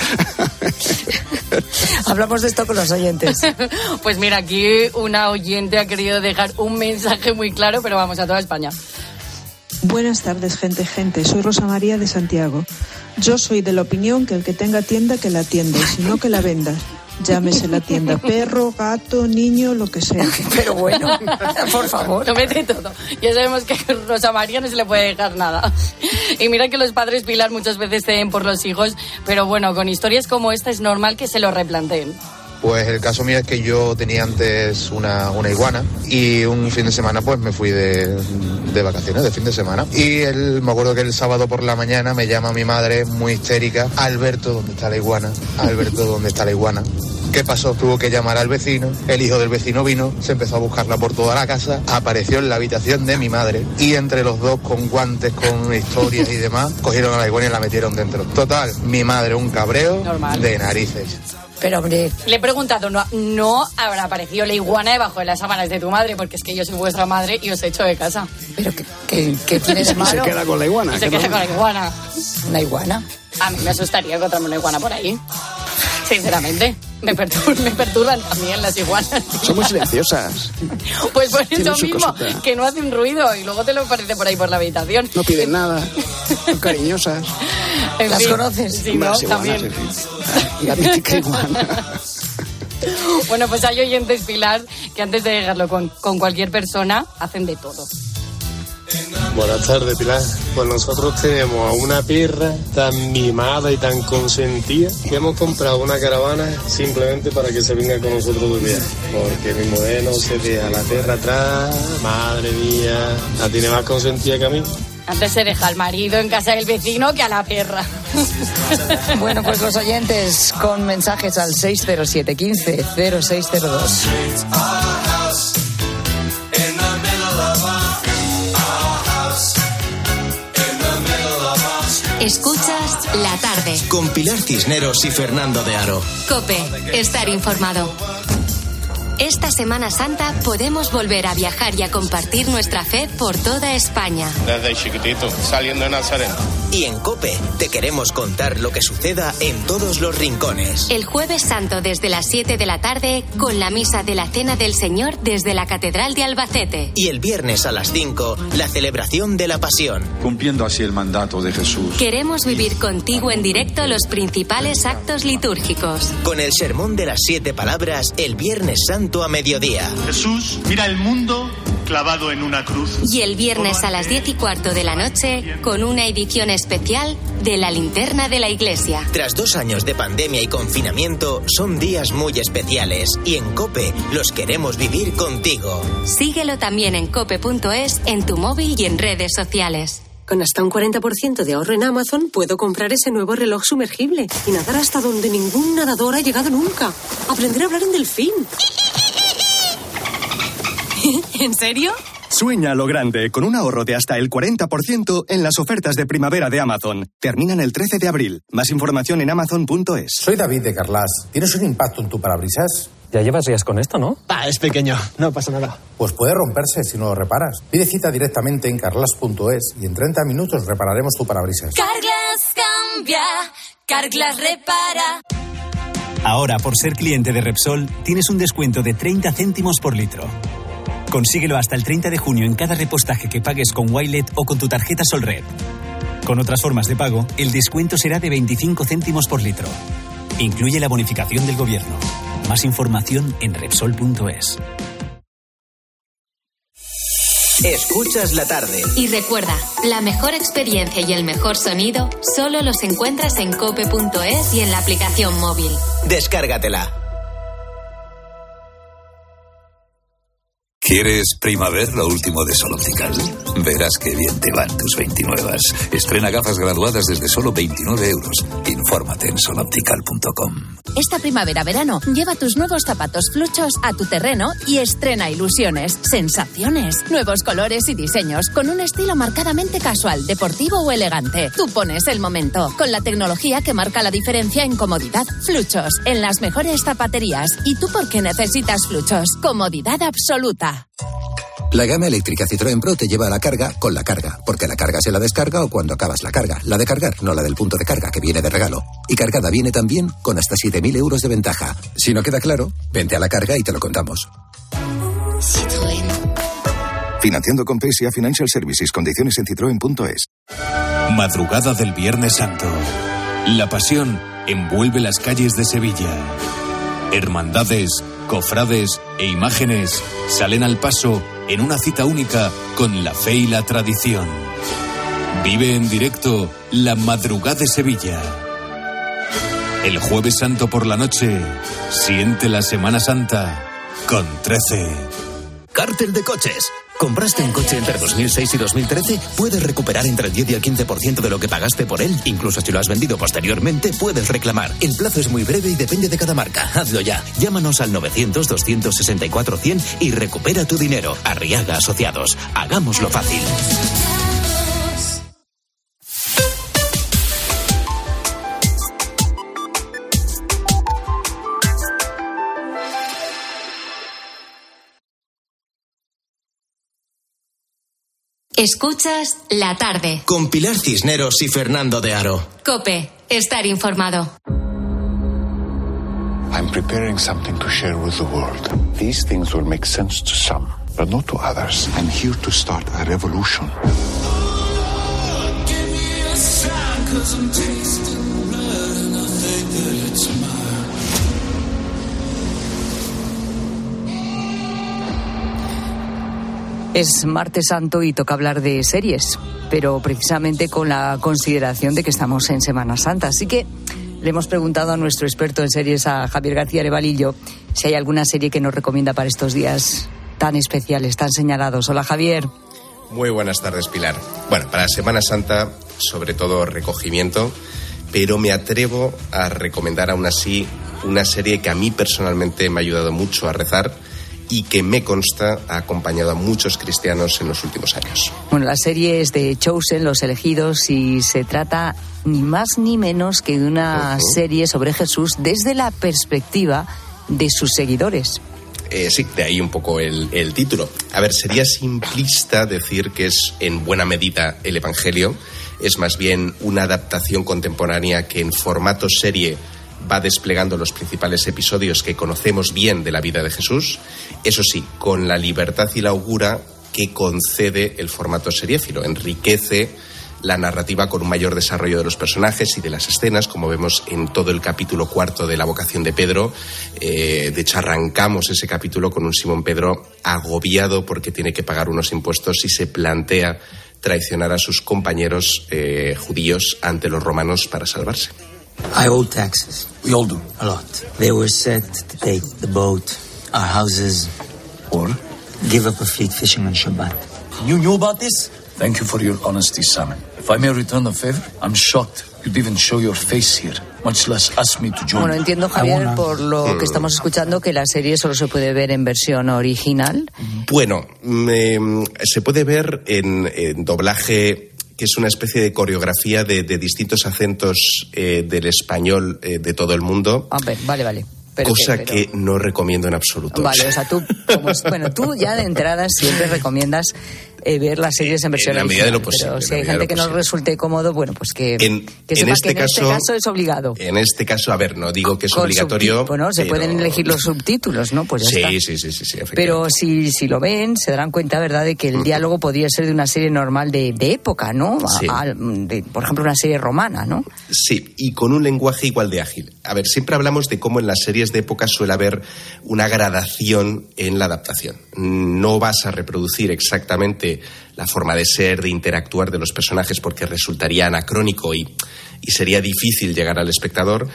Hablamos de esto con los oyentes. Pues mira, aquí una oyente ha querido dejar un mensaje muy claro, pero vamos, a toda España. Buenas tardes, gente, gente. Soy Rosa María de Santiago. Yo soy de la opinión que el que tenga tienda, que la atienda, y si no, que la venda. Llámese la tienda perro, gato, niño, lo que sea. Pero bueno, por favor. Lo mete todo. Ya sabemos que a Rosa María no se le puede dejar nada. Y mira que los padres Pilar muchas veces ceden por los hijos, pero bueno, con historias como esta es normal que se lo replanteen. Pues el caso mío es que yo tenía antes una, una iguana y un fin de semana pues me fui de, de vacaciones, de fin de semana. Y el, me acuerdo que el sábado por la mañana me llama mi madre muy histérica: Alberto, ¿dónde está la iguana? Alberto, ¿dónde está la iguana? ¿Qué pasó? Tuvo que llamar al vecino, el hijo del vecino vino, se empezó a buscarla por toda la casa, apareció en la habitación de mi madre y entre los dos, con guantes, con historias y demás, cogieron a la iguana y la metieron dentro. Total, mi madre un cabreo Normal. de narices. Pero hombre, Le he preguntado, no, no habrá aparecido la iguana debajo de las sábanas de tu madre, porque es que yo soy vuestra madre y os echo de casa. pero que, que, que tienes Se malo. queda con la iguana. Y se que queda no- con la iguana. Una iguana. A mí me asustaría encontrarme una iguana por ahí. Sinceramente, me, pertur- me perturban también las iguanas. Son muy silenciosas. Pues por Tienen eso su mismo, cosita. que no hacen ruido y luego te lo aparece por ahí por la habitación. No piden nada. Son cariñosas. En ¿Las fin, conoces? Sí, no, Las iguanas, también. en fin. La mítica iguana. Bueno, pues hay oyentes, Pilar, que antes de dejarlo con, con cualquier persona, hacen de todo. Buenas tardes, Pilar. Pues nosotros tenemos a una perra tan mimada y tan consentida que hemos comprado una caravana simplemente para que se venga con nosotros de viaje. Porque mi mujer no se deja la perra atrás, madre mía, la tiene más consentida que a mí. Antes se deja al marido en casa del vecino que a la perra. Bueno, pues los oyentes con mensajes al seis cero siete uno cinco cero seis cero dos. Escuchas La Tarde. Con Pilar Cisneros y Fernando de Aro. COPE. Estar informado. Esta Semana Santa podemos volver a viajar y a compartir nuestra fe por toda España. Desde chiquitito, saliendo de Nazaret. Y en COPE te queremos contar lo que suceda en todos los rincones. El Jueves Santo desde las siete de la tarde con la misa de la Cena del Señor desde la Catedral de Albacete. Y el viernes a las cinco, la celebración de la Pasión. Cumpliendo así el mandato de Jesús. Queremos vivir contigo en directo los principales actos litúrgicos. Con el sermón de las siete palabras el Viernes Santo a mediodía. Jesús mira el mundo clavado en una cruz. Y el viernes a las diez y cuarto de la noche con una edición especial de La Linterna de la Iglesia. Tras dos años de pandemia y confinamiento, son días muy especiales y en COPE los queremos vivir contigo. Síguelo también en cope punto es, en tu móvil y en redes sociales. Con hasta un cuarenta por ciento de ahorro en Amazon, puedo comprar ese nuevo reloj sumergible y nadar hasta donde ningún nadador ha llegado nunca. Aprender a hablar en delfín. ¿En serio? Sueña a lo grande con un ahorro de hasta el cuarenta por ciento en las ofertas de primavera de Amazon. Terminan el trece de abril. Más información en amazon punto es. Soy David de Carlas. ¿Tienes un impacto en tu parabrisas? Ya llevas días con esto, ¿no? Ah, es pequeño. No pasa nada. Pues puede romperse si no lo reparas. Pide cita directamente en carlas punto es y en treinta minutos repararemos tu parabrisas. Carglass cambia, Carglass repara. Ahora, por ser cliente de Repsol, tienes un descuento de treinta céntimos por litro. Consíguelo hasta el treinta de junio en cada repostaje que pagues con Wilet o con tu tarjeta Solred. Con otras formas de pago, el descuento será de veinticinco céntimos por litro. Incluye la bonificación del gobierno. Más información en Repsol punto es. Escuchas la tarde. Y recuerda, la mejor experiencia y el mejor sonido solo los encuentras en cope punto es y en la aplicación móvil. Descárgatela. ¿Quieres Primaver, lo último de Sol Optical? Verás qué bien te van tus veintinuevas. Estrena gafas graduadas desde solo veintinueve euros. Infórmate en sol optical punto com. Esta primavera-verano, lleva tus nuevos zapatos fluchos a tu terreno y estrena ilusiones, sensaciones, nuevos colores y diseños, con un estilo marcadamente casual, deportivo o elegante. Tú pones el momento, con la tecnología que marca la diferencia en comodidad. Fluchos, en las mejores zapaterías. ¿Y tú por qué necesitas Fluchos? Comodidad absoluta. La gama eléctrica Citroën Pro te lleva a la carga con la carga, porque la carga se la descarga o cuando acabas la carga. La de cargar, no la del punto de carga, que viene de regalo. Y cargada viene también con hasta siete mil euros de ventaja. Si no queda claro, vente a la carga y te lo contamos. Citroën. Financiando con P S A Financial Services. Condiciones en citroen punto es. Madrugada del Viernes Santo. La pasión envuelve las calles de Sevilla. Hermandades, cofrades e imágenes salen al paso en una cita única con la fe y la tradición. Vive en directo la Madrugada de Sevilla. El Jueves Santo por la noche, siente la Semana Santa con trece. Cártel de coches. ¿Compraste un coche entre dos mil seis y dos mil trece? Puedes recuperar entre el diez y el quince por ciento de lo que pagaste por él. Incluso si lo has vendido posteriormente, puedes reclamar. El plazo es muy breve y depende de cada marca. Hazlo ya. Llámanos al novecientos, doscientos sesenta y cuatro, cien y recupera tu dinero. Arriaga Asociados. Hagámoslo fácil. Escuchas La Tarde. Con Pilar Cisneros y Fernando de Aro. COPE. Estar informado. I'm preparing something to share with the world. These things will make sense to some, but not to others. I'm here to start a revolution. Es Martes Santo y toca hablar de series, pero precisamente con la consideración de que estamos en Semana Santa. Así que le hemos preguntado a nuestro experto en series, a Javier García Arevalillo, si hay alguna serie que nos recomienda para estos días tan especiales, tan señalados. Hola, Javier. Muy buenas tardes, Pilar. Bueno, para Semana Santa, sobre todo recogimiento, pero me atrevo a recomendar aún así una serie que a mí personalmente me ha ayudado mucho a rezar y que me consta ha acompañado a muchos cristianos en los últimos años. Bueno, la serie es de Chosen, Los Elegidos, y se trata ni más ni menos que de una uh-huh. serie sobre Jesús desde la perspectiva de sus seguidores. Eh, sí, de ahí un poco el, el título. A ver, sería simplista decir que es en buena medida el Evangelio. Es más bien una adaptación contemporánea que en formato serie va desplegando los principales episodios que conocemos bien de la vida de Jesús, eso sí, con la libertad y la holgura que concede el formato seriéfilo. Enriquece la narrativa con un mayor desarrollo de los personajes y de las escenas, como vemos en todo el capítulo cuarto de la vocación de Pedro. Eh, de hecho, arrancamos ese capítulo con un Simón Pedro agobiado porque tiene que pagar unos impuestos y se plantea traicionar a sus compañeros eh, judíos ante los romanos para salvarse. I owe taxes. We all do. A lot. They were set to take the boat, our houses, or give up a fleet fishing on Shabbat. You knew about this? Thank you for your honesty, Simon. If I may return the favor, I'm shocked you'd even show your face here, much less ask me to join. Bueno, entiendo, Javier, por lo que estamos escuchando, que la serie solo se puede ver en versión original. Bueno, eh, se puede ver en, en doblaje, que es una especie de coreografía de, de distintos acentos eh, del español eh, de todo el mundo. A ver, vale, vale. Pero cosa que, pero... que no recomiendo en absoluto. Vale, o sea, tú, como, bueno, tú ya de entrada siempre recomiendas eh, ver las series en versión en la original. Medida de lo posible, pero si hay gente que no resulte cómodo, bueno, pues que, en, que sepa en este que en caso, este caso es obligado. En este caso, a ver, no digo que es Con obligatorio. Bueno, se pero... pueden elegir los subtítulos, ¿no? Pues ya sí, está. sí, sí, sí, sí. Pero si, si lo ven, se darán cuenta, ¿verdad?, de que el diálogo podría ser de una serie normal de, de época, ¿no? Sí. A, a, de, por ejemplo, una serie romana, ¿no? Sí, y con un lenguaje igual de ágil. A ver, siempre hablamos de cómo en las series de época suele haber una gradación en la adaptación. No vas a reproducir exactamente la forma de ser, de interactuar de los personajes porque resultaría anacrónico y, y sería difícil llegar al espectador.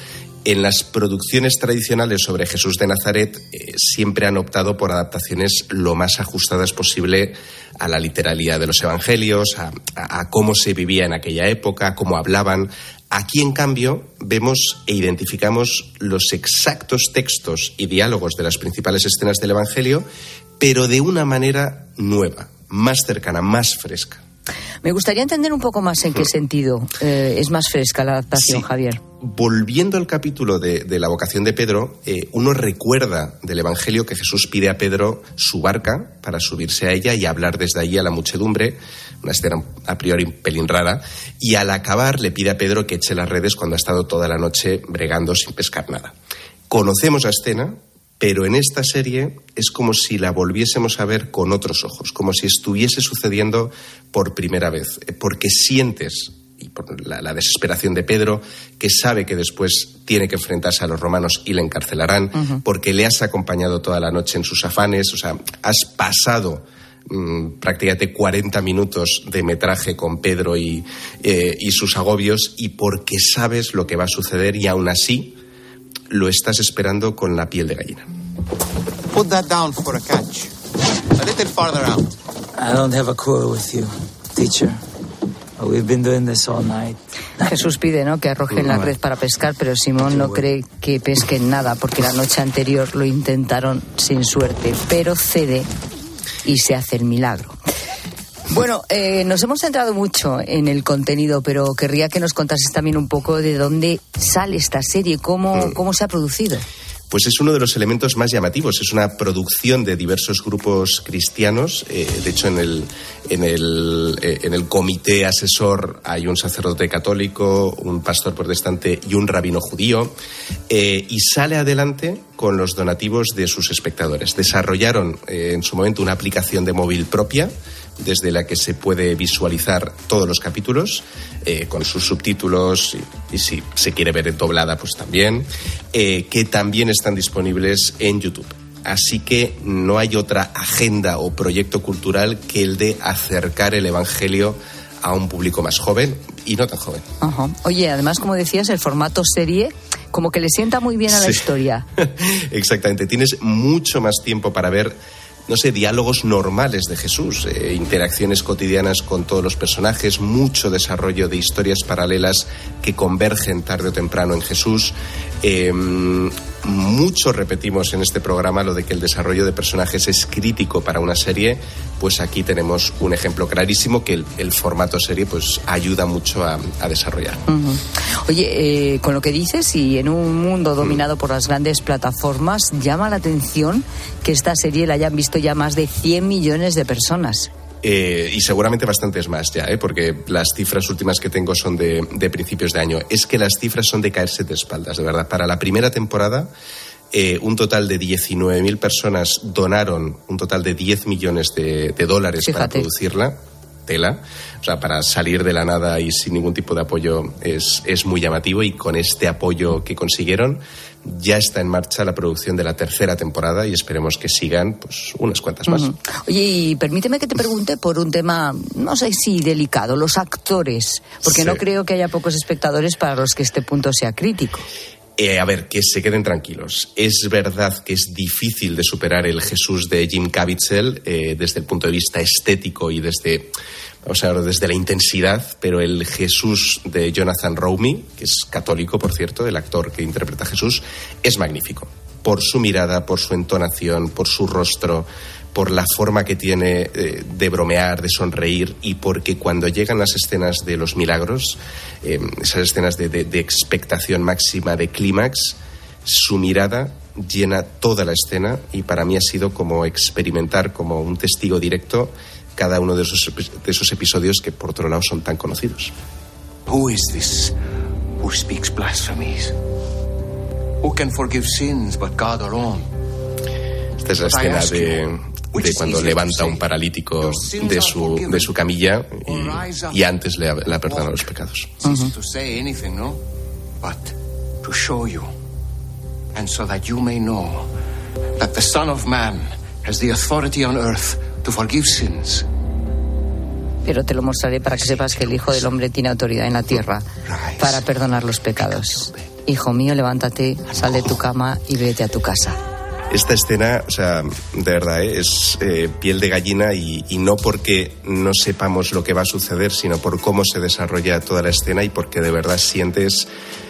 En las producciones tradicionales sobre Jesús de Nazaret eh, siempre han optado por adaptaciones lo más ajustadas posible a la literalidad de los evangelios, a, a, a cómo se vivía en aquella época, cómo hablaban. Aquí, en cambio, vemos e identificamos los exactos textos y diálogos de las principales escenas del evangelio, pero de una manera nueva, más cercana, más fresca. Me gustaría entender un poco más en qué sentido eh, es más fresca la adaptación, sí. Javier. Volviendo al capítulo de, de la vocación de Pedro, eh, uno recuerda del Evangelio que Jesús pide a Pedro su barca para subirse a ella y hablar desde allí a la muchedumbre, una escena a priori un pelín rara, y al acabar le pide a Pedro que eche las redes cuando ha estado toda la noche bregando sin pescar nada. Conocemos la escena, pero en esta serie es como si la volviésemos a ver con otros ojos, como si estuviese sucediendo por primera vez, porque sientes, y por la, la desesperación de Pedro, que sabe que después tiene que enfrentarse a los romanos y le encarcelarán, uh-huh. porque le has acompañado toda la noche en sus afanes, o sea, has pasado mmm, prácticamente cuarenta minutos de metraje con Pedro y, eh, y sus agobios, y porque sabes lo que va a suceder y aún así lo estás esperando con la piel de gallina. Put that down for a catch. A little farther out. I don't have a quarrel with you, teacher. We've been doing this all night. Jesús pide, ¿no?, que arrojen la red para pescar, pero Simón no cree que pesquen nada porque la noche anterior lo intentaron sin suerte, pero cede y se hace el milagro. Bueno, eh, nos hemos centrado mucho en el contenido, pero querría que nos contases también un poco de dónde sale esta serie, cómo, cómo se ha producido. Pues es uno de los elementos más llamativos. Es una producción de diversos grupos cristianos. Eh, de hecho, en el, en, el, eh, en el comité asesor hay un sacerdote católico, un pastor protestante y un rabino judío. Eh, y sale adelante con los donativos de sus espectadores. Desarrollaron eh, en su momento una aplicación de móvil propia, desde la que se puede visualizar todos los capítulos, eh, con sus subtítulos, y, y si se quiere ver doblada, pues también, eh, que también están disponibles en YouTube. Así que no hay otra agenda o proyecto cultural que el de acercar el Evangelio a un público más joven y no tan joven. Ajá. Oye, además, como decías, el formato serie como que le sienta muy bien a la sí. historia. Exactamente, tienes mucho más tiempo para ver, no sé, diálogos normales de Jesús, eh, interacciones cotidianas con todos los personajes, mucho desarrollo de historias paralelas que convergen tarde o temprano en Jesús. Eh, mucho repetimos en este programa lo de que el desarrollo de personajes es crítico para una serie, pues aquí tenemos un ejemplo clarísimo que el, el formato serie pues ayuda mucho a, a desarrollar. Uh-huh. Oye, eh, con lo que dices, y en un mundo dominado uh-huh. por las grandes plataformas, llama la atención que esta serie la hayan visto ya más de cien millones de personas. Eh, y seguramente bastantes más ya, ¿eh? Porque las cifras últimas que tengo son de, de principios de año. Es que las cifras son de caerse de espaldas, de verdad. Para la primera temporada, eh, un total de diecinueve mil personas donaron un total de diez millones de, de dólares Fíjate. para producirla. Tela, o sea, para salir de la nada y sin ningún tipo de apoyo es, es muy llamativo, y con este apoyo que consiguieron ya está en marcha la producción de la tercera temporada y esperemos que sigan pues unas cuantas más. Uh-huh. Oye, y permíteme que te pregunte por un tema, no sé si delicado, los actores, porque sí. no creo que haya pocos espectadores para los que este punto sea crítico. Eh, a ver, que se queden tranquilos. Es verdad que es difícil de superar el Jesús de Jim Caviezel eh, desde el punto de vista estético y desde, vamos a ver, desde la intensidad, pero el Jesús de Jonathan Roumie, que es católico, por cierto, el actor que interpreta a Jesús, es magnífico. Por su mirada, por su entonación, por su rostro, por la forma que tiene eh, de bromear, de sonreír, y porque cuando llegan las escenas de los milagros, eh, esas escenas de, de, de expectación máxima, de clímax, su mirada llena toda la escena, y para mí ha sido como experimentar como un testigo directo cada uno de esos, de esos episodios que por otro lado son tan conocidos. Who is this who speaks blasphemies? Who can forgive sins but God alone? Esta es la escena de... de cuando levanta a un paralítico de su, de su camilla y, y antes le, le perdona los pecados. Uh-huh. Pero te lo mostraré para que sepas que el Hijo del Hombre tiene autoridad en la tierra para perdonar los pecados. hijo mío, levántate, sal de tu cama y vete a tu casa. Esta escena, o sea, de verdad, ¿eh? es eh, piel de gallina y, y no porque no sepamos lo que va a suceder, sino por cómo se desarrolla toda la escena y porque de verdad sientes,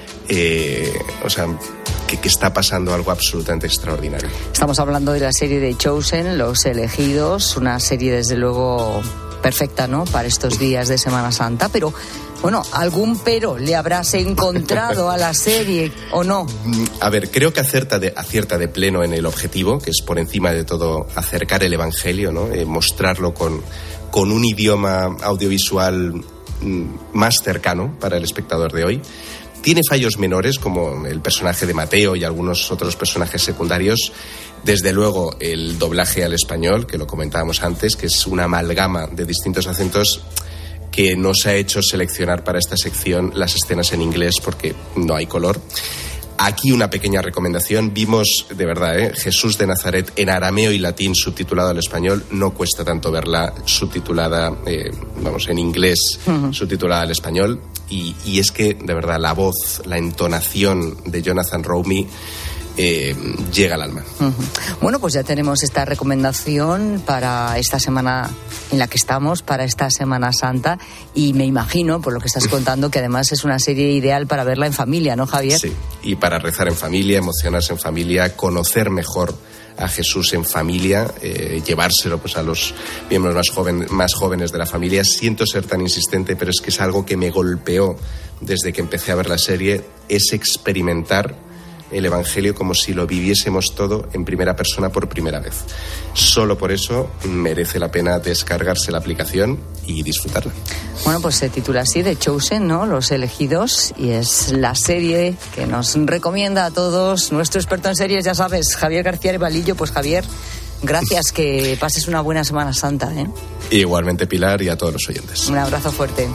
eh, o sea, que, que está pasando algo absolutamente extraordinario. Estamos hablando de la serie de Chosen, Los Elegidos, una serie desde luego perfecta, ¿no?, para estos días de Semana Santa, pero bueno, ¿algún pero le habrás encontrado a la serie o no? A ver, creo que acierta de, acierta de pleno en el objetivo, que es por encima de todo acercar el Evangelio, ¿no? Eh, mostrarlo con, con un idioma audiovisual mm, más cercano para el espectador de hoy. Tiene fallos menores, como el personaje de Mateo y algunos otros personajes secundarios. Desde luego, el doblaje al español, que lo comentábamos antes, que es una amalgama de distintos acentos que nos ha hecho seleccionar para esta sección las escenas en inglés porque no hay color. Aquí una pequeña recomendación. Vimos, de verdad, ¿eh? Jesús de Nazaret en arameo y latín subtitulado al español. No cuesta tanto verla subtitulada, eh, vamos, en inglés, uh-huh. subtitulada al español. Y, y es que, de verdad, la voz, la entonación de Jonathan Roumie Eh, llega al alma. Uh-huh. Bueno, pues ya tenemos esta recomendación para esta semana en la que estamos, para esta Semana Santa, y me imagino, por lo que estás contando, que además es una serie ideal para verla en familia, ¿no, Javier? Sí, y para rezar en familia, emocionarse en familia, conocer mejor a Jesús en familia, eh, llevárselo pues a los miembros más, joven, más jóvenes de la familia. Siento ser tan insistente, pero es que es algo que me golpeó desde que empecé a ver la serie, es experimentar el Evangelio como si lo viviésemos todo en primera persona por primera vez. Solo por eso merece la pena descargarse la aplicación y disfrutarla. Bueno, pues se titula así, The Chosen, ¿no? Los Elegidos, y es la serie que nos recomienda a todos nuestro experto en series, ya sabes, Javier García Arbalillo. Pues Javier, gracias, que pases una buena Semana Santa, ¿eh? Igualmente, Pilar, y a todos los oyentes. Un abrazo fuerte.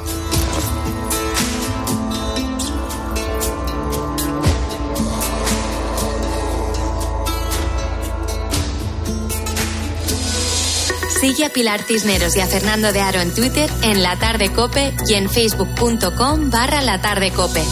Sigue a Pilar Cisneros y a Fernando de Aro en Twitter, en La Tarde Cope y en facebook.com barra La Tarde Cope.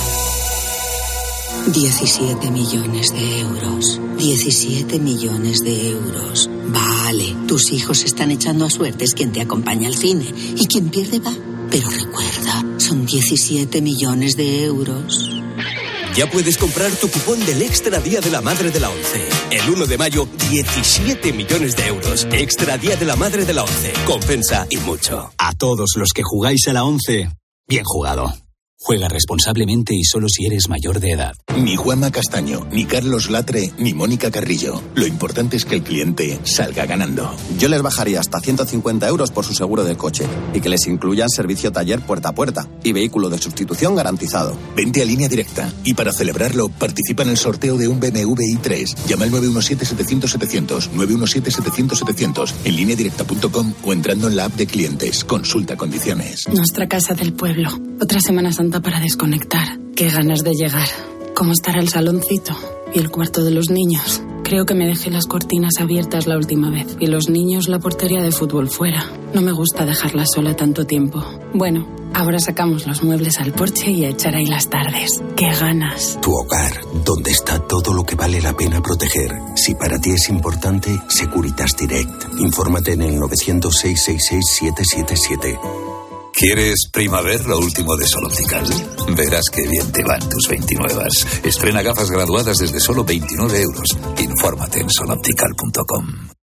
diecisiete millones de euros. diecisiete millones de euros. Vale, tus hijos están echando a suertes quien te acompaña al cine. Y quien pierde va. Pero recuerda, son diecisiete millones de euros. Ya puedes comprar tu cupón del Extra Día de la Madre de la ONCE. El uno de mayo, diecisiete millones de euros. Extra Día de la Madre de la ONCE. Compensa y mucho. A todos los que jugáis a la ONCE, bien jugado. Juega responsablemente y solo si eres mayor de edad. Ni Juanma Castaño, ni Carlos Latre, ni Mónica Carrillo. Lo importante es que el cliente salga ganando. Yo les bajaría hasta ciento cincuenta euros por su seguro del coche y que les incluyan servicio taller puerta a puerta y vehículo de sustitución garantizado. Vente a Línea Directa y para celebrarlo participa en el sorteo de un B M W i tres. Llama al nueve uno siete setecientos setecientos, nueve uno siete setecientos setecientos en línea directa punto com o entrando en la app de clientes. Consulta condiciones. Nuestra casa del pueblo. Otra Semana Santa para desconectar. Qué ganas de llegar. ¿Cómo estará el saloncito? Y el cuarto de los niños. Creo que me dejé las cortinas abiertas la última vez. Y los niños la portería de fútbol fuera. No me gusta dejarla sola tanto tiempo. Bueno, ahora sacamos los muebles al porche y a echar ahí las tardes. ¡Qué ganas! Tu hogar, donde está todo lo que vale la pena proteger. Si para ti es importante, Securitas Direct. Infórmate en el novecientos, seiscientos sesenta y seis, siete siete siete. ¿Quieres primavera lo último de Sol Optical? Verás qué bien te van tus veintinuevas. Estrena gafas graduadas desde solo veintinueve euros. Infórmate en sol optical punto com.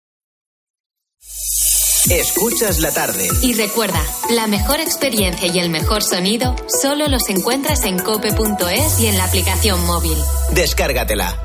Escuchas la tarde. Y recuerda, la mejor experiencia y el mejor sonido solo los encuentras en cope punto es y en la aplicación móvil. Descárgatela.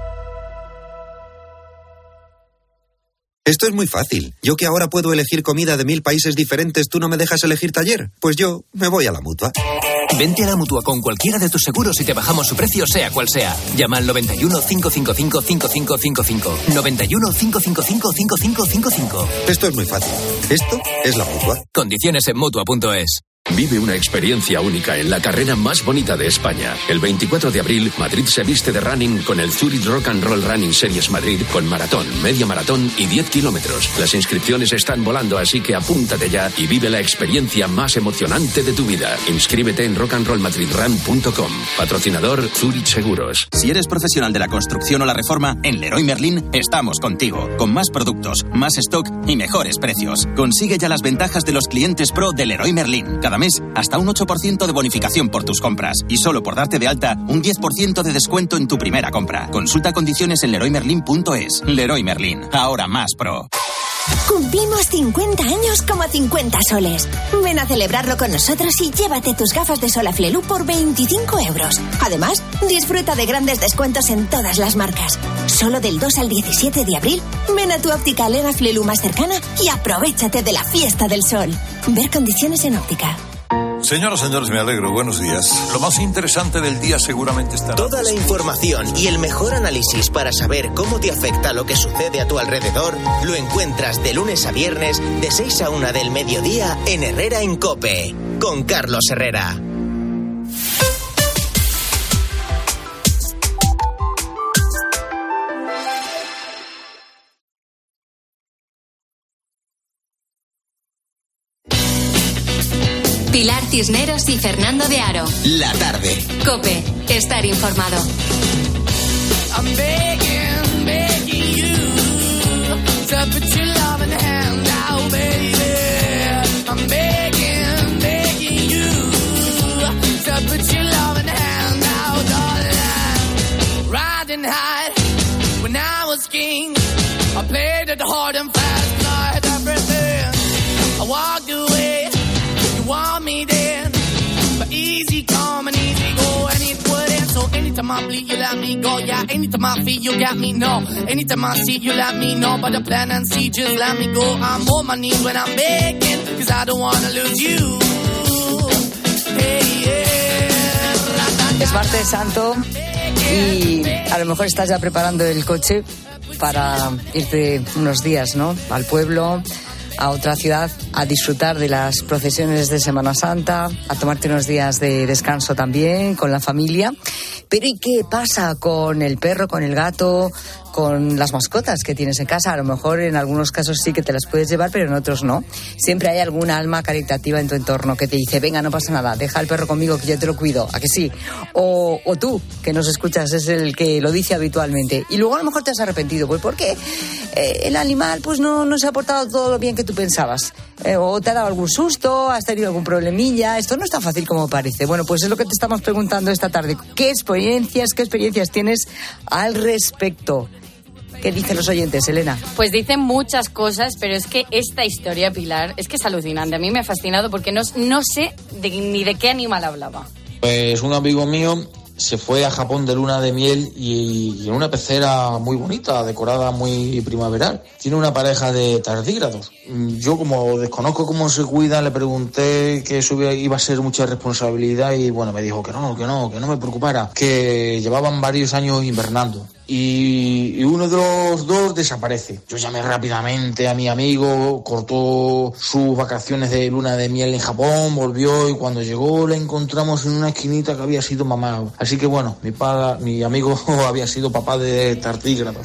Esto es muy fácil. Yo que ahora puedo elegir comida de mil países diferentes, ¿tú no me dejas elegir taller? Pues yo me voy a la Mutua. Vente a la Mutua con cualquiera de tus seguros y te bajamos su precio sea cual sea. Llama al noventa y uno, cinco cinco cinco, cinco cinco cinco cinco. noventa y uno, cinco cinco cinco, cinco cinco cinco cinco. Esto es muy fácil. Esto es la Mutua. Condiciones en mutua punto es. Vive una experiencia única en la carrera más bonita de España. El veinticuatro de abril, Madrid se viste de running con el Zurich Rock and Roll Running Series Madrid con maratón, media maratón y diez kilómetros. Las inscripciones están volando, así que apúntate ya y vive la experiencia más emocionante de tu vida. Inscríbete en rock and roll madrid run punto com. Patrocinador Zurich Seguros. Si eres profesional de la construcción o la reforma, en Leroy Merlin estamos contigo. Con más productos, más stock y mejores precios. Consigue ya las ventajas de los clientes pro de Leroy Merlin. Cada mes, hasta un ocho por ciento de bonificación por tus compras. Y solo por darte de alta, un diez por ciento de descuento en tu primera compra. Consulta condiciones en leroy merlin punto es. Leroy Merlin, ahora más pro. Cumplimos cincuenta años como cincuenta soles. Ven a celebrarlo con nosotros y llévate tus gafas de sol a Flelu por veinticinco euros. Además, disfruta de grandes descuentos en todas las marcas. Solo del dos al diecisiete de abril, ven a tu óptica Lena Flelu más cercana y aprovéchate de la fiesta del sol. Ver condiciones en óptica. Señoras, señores, me alegro. Buenos días. Lo más interesante del día seguramente estará... Toda la información y el mejor análisis para saber cómo te afecta lo que sucede a tu alrededor lo encuentras de lunes a viernes de seis a una del mediodía en Herrera en COPE, con Carlos Herrera. Pilar Cisneros y Fernando de Aro. La tarde. COPE. Estar informado. I'm begging, begging you to put your loving hand out, baby. I'm begging, begging you to put your loving hand out, darling. Riding high when I was king. I played it hard and fast, I had everything. I walked away. Want me then, but easy come and easy go, and it wouldn't. So anytime I bleed, you let me go. Yeah, anytime I feel, you got me. No, anytime I see, you let me know. But the plan and see, just let me go. I'm on my knees when I'm begging, cause I don't wanna lose you. Hey, yeah. Es martes santo y a lo mejor estás ya preparando el coche para irte unos días, ¿no? Al pueblo, a otra ciudad, a disfrutar de las procesiones de Semana Santa, a tomarte unos días de descanso también con la familia. Pero ¿y qué pasa con el perro, con el gato, con las mascotas que tienes en casa? A lo mejor en algunos casos sí que te las puedes llevar, pero en otros no. Siempre hay alguna alma caritativa en tu entorno que te dice, venga, no pasa nada, deja el perro conmigo que yo te lo cuido, ¿a que sí? O, o tú, que nos escuchas, es el que lo dice habitualmente. Y luego a lo mejor te has arrepentido, pues porque eh, el animal pues no, no se ha portado todo lo bien que tú pensabas. Eh, o te ha dado algún susto, has tenido algún problemilla. Esto no es tan fácil como parece. Bueno, pues es lo que te estamos preguntando esta tarde. ¿Qué experiencias, qué experiencias tienes al respecto? ¿Qué dicen los oyentes, Elena? Pues dicen muchas cosas, pero es que esta historia, Pilar, es que es alucinante. A mí me ha fascinado porque no, no sé de, ni de qué animal hablaba. Pues un amigo mío se fue a Japón de luna de miel y, y en una pecera muy bonita, decorada muy primaveral. Tiene una pareja de tardígrados. Yo, como desconozco cómo se cuidan, le pregunté que eso iba a ser mucha responsabilidad y bueno, me dijo que no, que no, que no me preocupara, que llevaban varios años invernando. Y, y uno de los dos desaparece. Yo llamé rápidamente a mi amigo, cortó sus vacaciones de luna de miel en Japón, volvió y cuando llegó la encontramos en una esquinita que había sido mamá. Así que bueno, mi, pa, mi amigo había sido papá de tardígrados.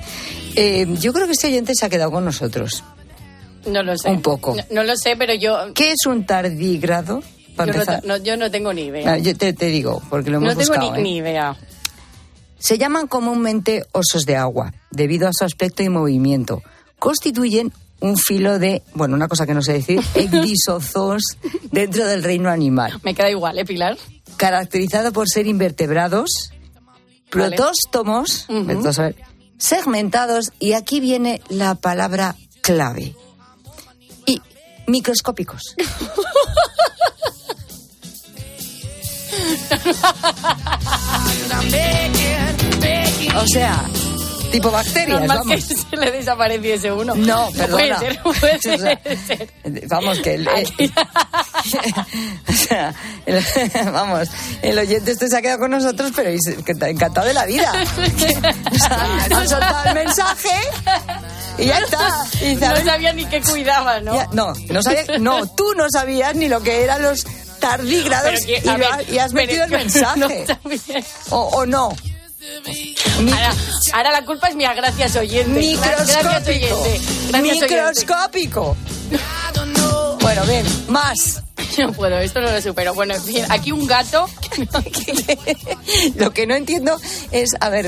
Eh, yo creo que este oyente se ha quedado con nosotros. No lo sé. Un poco. No, no lo sé, pero yo... ¿Qué es un tardígrado? Para yo, no, no, yo no tengo ni idea. No, yo te, te digo, porque lo hemos no buscado. No tengo ni, ¿eh? ni idea. Se llaman comúnmente osos de agua, debido a su aspecto y movimiento. Constituyen un filo de, bueno, una cosa que no sé decir, ecdysozoos dentro del reino animal. Me queda igual, ¿eh, Pilar? Caracterizado por ser invertebrados, vale. Protóstomos, uh-huh. Entonces, a ver, segmentados, y aquí viene la palabra clave, y microscópicos. O sea, tipo bacterias, no, más vamos. Que se le desapareciese uno. No, perdona. No puede ser, no puede ser. O sea, vamos, que el, el, o sea, el, vamos, el oyente este se ha quedado con nosotros, pero que está encantado de la vida. Que, o sea, han soltado el mensaje Y ya está. Y no sabía ni qué cuidaba, ¿no? Ya, no, no sabía, no, tú no sabías ni lo que eran los tardígrados que, y, lo, ver, y has metido el mensaje. No o, o no. Ahora, ahora la culpa es mía, gracias oyente. Microscópico. Gracias oyente. Gracias, Microscópico. Oyente. Bueno, ven, más. No puedo, esto no lo supero. Bueno, en fin, aquí un gato. Lo que no entiendo es, a ver,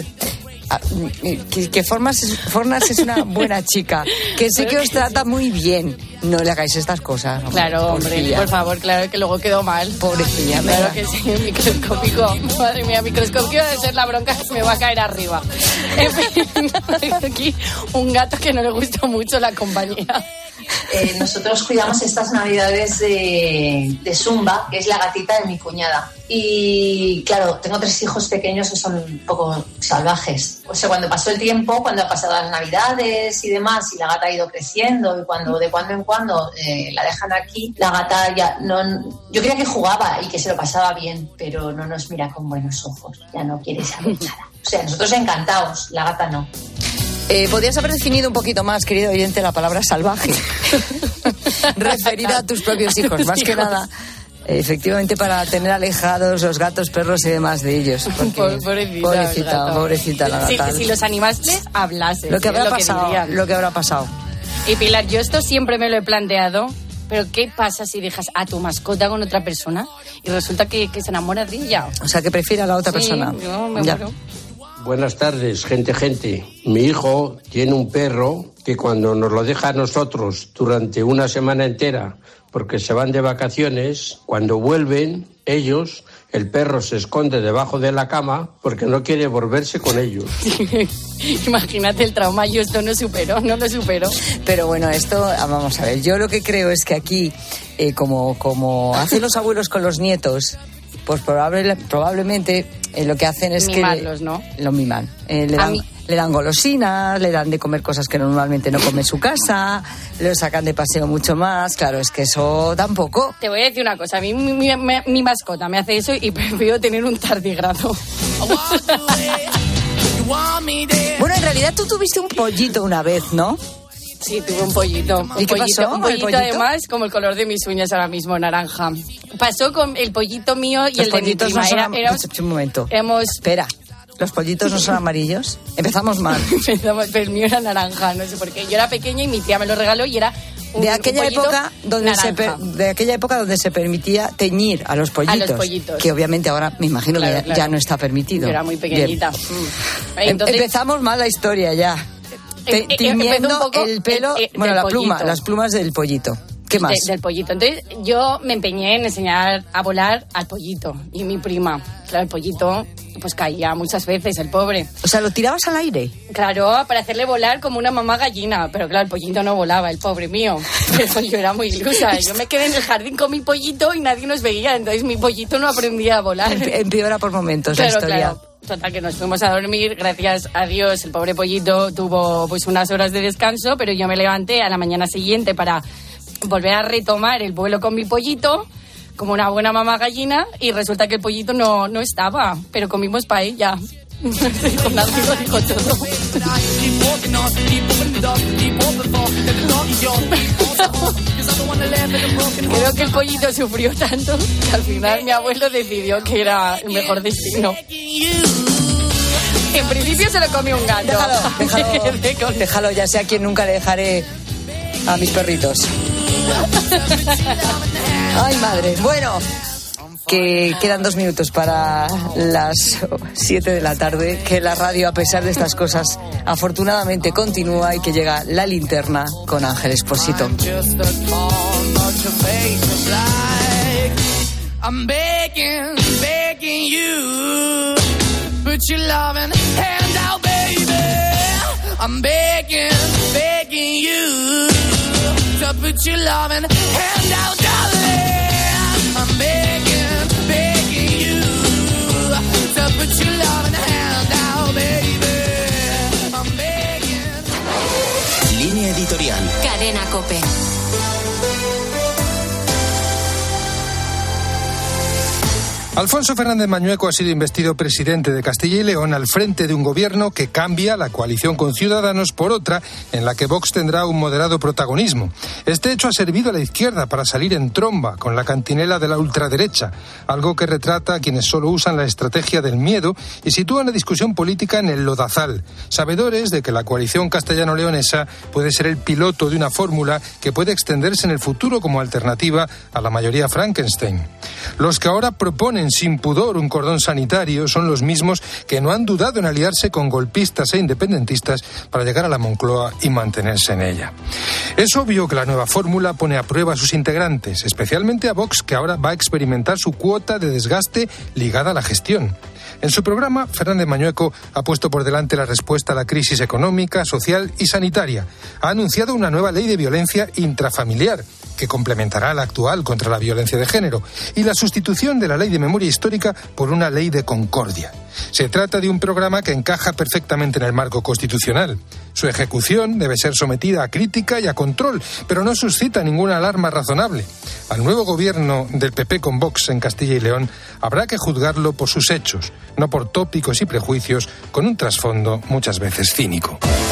que, que Fornas, Fornas es una buena chica, que sé que os trata muy bien. No le hagáis estas cosas. Hombre, claro, hombre, pobrecilla. Por favor, claro que luego quedó mal. Pobrecilla, claro que sí, microscópico. Madre mía, microscópico debe ser la bronca que me va a caer arriba. En fin, aquí un gato que no le gusta mucho la compañía. Eh, nosotros cuidamos estas navidades de, de Zumba, que es la gatita de mi cuñada. Y claro, tengo tres hijos pequeños que son un poco salvajes. O sea, cuando pasó el tiempo, cuando ha pasado las navidades y demás, y la gata ha ido creciendo, y cuando de cuando en cuando eh, la dejan aquí, la gata ya no... Yo creía que jugaba y que se lo pasaba bien, pero no nos mira con buenos ojos. Ya no quiere saber nada. O sea, nosotros encantados, la gata no. Eh, podrías haber definido un poquito más, querido oyente, la palabra salvaje. Referida a tus propios hijos, más que nada. Efectivamente, para tener alejados los gatos, perros y demás de ellos. Porque, pobrecita, pobrecita, pobrecita la gata. Sí, si los animales hablasen. Lo que habrá lo pasado, que lo que habrá pasado. Y Pilar, yo esto siempre me lo he planteado, pero ¿qué pasa si dejas a tu mascota con otra persona y resulta que, que se enamora de ella? O sea, que prefiere a la otra sí, persona. Yo me ya. muero. Buenas tardes, gente, gente. Mi hijo tiene un perro que cuando nos lo deja a nosotros durante una semana entera, porque se van de vacaciones, cuando vuelven ellos, el perro se esconde debajo de la cama porque no quiere volverse con ellos. Imagínate el trauma, yo esto no supero, no lo supero. Pero bueno, esto, vamos a ver, yo lo que creo es que aquí, eh, como, como hacen los abuelos con los nietos, pues probable, probablemente eh, lo que hacen es Mimarlos, que... ¿no? Lo miman. Eh, le, dan, le dan golosinas, le dan de comer cosas que normalmente no come en su casa, lo sacan de paseo mucho más. Claro, es que eso tampoco. Te voy a decir una cosa, a mí mi, mi, mi, mi mascota me hace eso y prefiero tener un tardígrado. Bueno, en realidad tú tuviste un pollito una vez, ¿no? Sí, tuve un pollito. Un ¿Y qué pollito, pasó? Un pollito, pollito, además, como el color de mis uñas ahora mismo, naranja. Pasó con el pollito mío y Los el de mi prima. No son Era, am- era, un momento. Hemos... Espera, ¿los pollitos no son amarillos? Empezamos mal. Empezamos, pero el mío era naranja, no sé por qué. Yo era pequeña y mi tía me lo regaló y era un, de aquella un época donde se per, de aquella época donde se permitía teñir a los pollitos, a los pollitos. Que obviamente ahora me imagino claro, que claro. ya no está permitido. Yo era muy pequeñita. Mm. Entonces, empezamos mal la historia ya. Te, tiñendo el pelo, el, el, bueno, la pollito. pluma, las plumas del pollito. ¿Qué más? De, del pollito. Entonces yo me empeñé en enseñar a volar al pollito. Y mi prima, claro, el pollito pues caía muchas veces, el pobre. O sea, ¿lo tirabas al aire? Claro, para hacerle volar como una mamá gallina. Pero claro, el pollito no volaba, el pobre mío. Pero yo era muy ilusa. Yo me quedé en el jardín con mi pollito y nadie nos veía. Entonces mi pollito no aprendía a volar. Empeora por momentos claro, la historia. Claro. Total, que nos fuimos a dormir, gracias a Dios, el pobre pollito tuvo pues unas horas de descanso, pero yo me levanté a la mañana siguiente para volver a retomar el vuelo con mi pollito, como una buena mamá gallina, y resulta que el pollito no, no estaba, pero comimos paella. Con nada, lo dijo todo. Creo que el pollito sufrió tanto que al final mi abuelo decidió que era el mejor destino. En principio se lo comió un gato. Déjalo, déjalo, déjalo, ya sé a quien nunca le dejaré a mis perritos. Ay, madre. Bueno, que quedan dos minutos para las siete de la tarde, que la radio, a pesar de estas cosas, afortunadamente continúa y que llega la linterna con Ángel Expósito. I'm begging, begging you, put your loving hand out, baby. I'm begging, begging you, to put your loving hand out, darling. I'm begging, begging you, to put your loving hand out, baby. I'm begging. Línea editorial. Cadena COPE. Alfonso Fernández Mañueco ha sido investido presidente de Castilla y León al frente de un gobierno que cambia la coalición con Ciudadanos por otra en la que Vox tendrá un moderado protagonismo. Este hecho ha servido a la izquierda para salir en tromba con la cantinela de la ultraderecha, algo que retrata a quienes solo usan la estrategia del miedo y sitúan la discusión política en el lodazal, sabedores de que la coalición castellano-leonesa puede ser el piloto de una fórmula que puede extenderse en el futuro como alternativa a la mayoría Frankenstein. Los que ahora proponen sin pudor un cordón sanitario son los mismos que no han dudado en aliarse con golpistas e independentistas para llegar a la Moncloa y mantenerse en ella. Es obvio que la nueva fórmula pone a prueba a sus integrantes, especialmente a Vox, que ahora va a experimentar su cuota de desgaste ligada a la gestión. En su programa, Fernández Mañueco ha puesto por delante la respuesta a la crisis económica, social y sanitaria. Ha anunciado una nueva ley de violencia intrafamiliar, que complementará la actual contra la violencia de género, y la sustitución de la ley de memoria histórica por una ley de concordia. Se trata de un programa que encaja perfectamente en el marco constitucional. Su ejecución debe ser sometida a crítica y a control, pero no suscita ninguna alarma razonable. Al nuevo gobierno del P P con Vox en Castilla y León habrá que juzgarlo por sus hechos, no por tópicos y prejuicios con un trasfondo muchas veces cínico.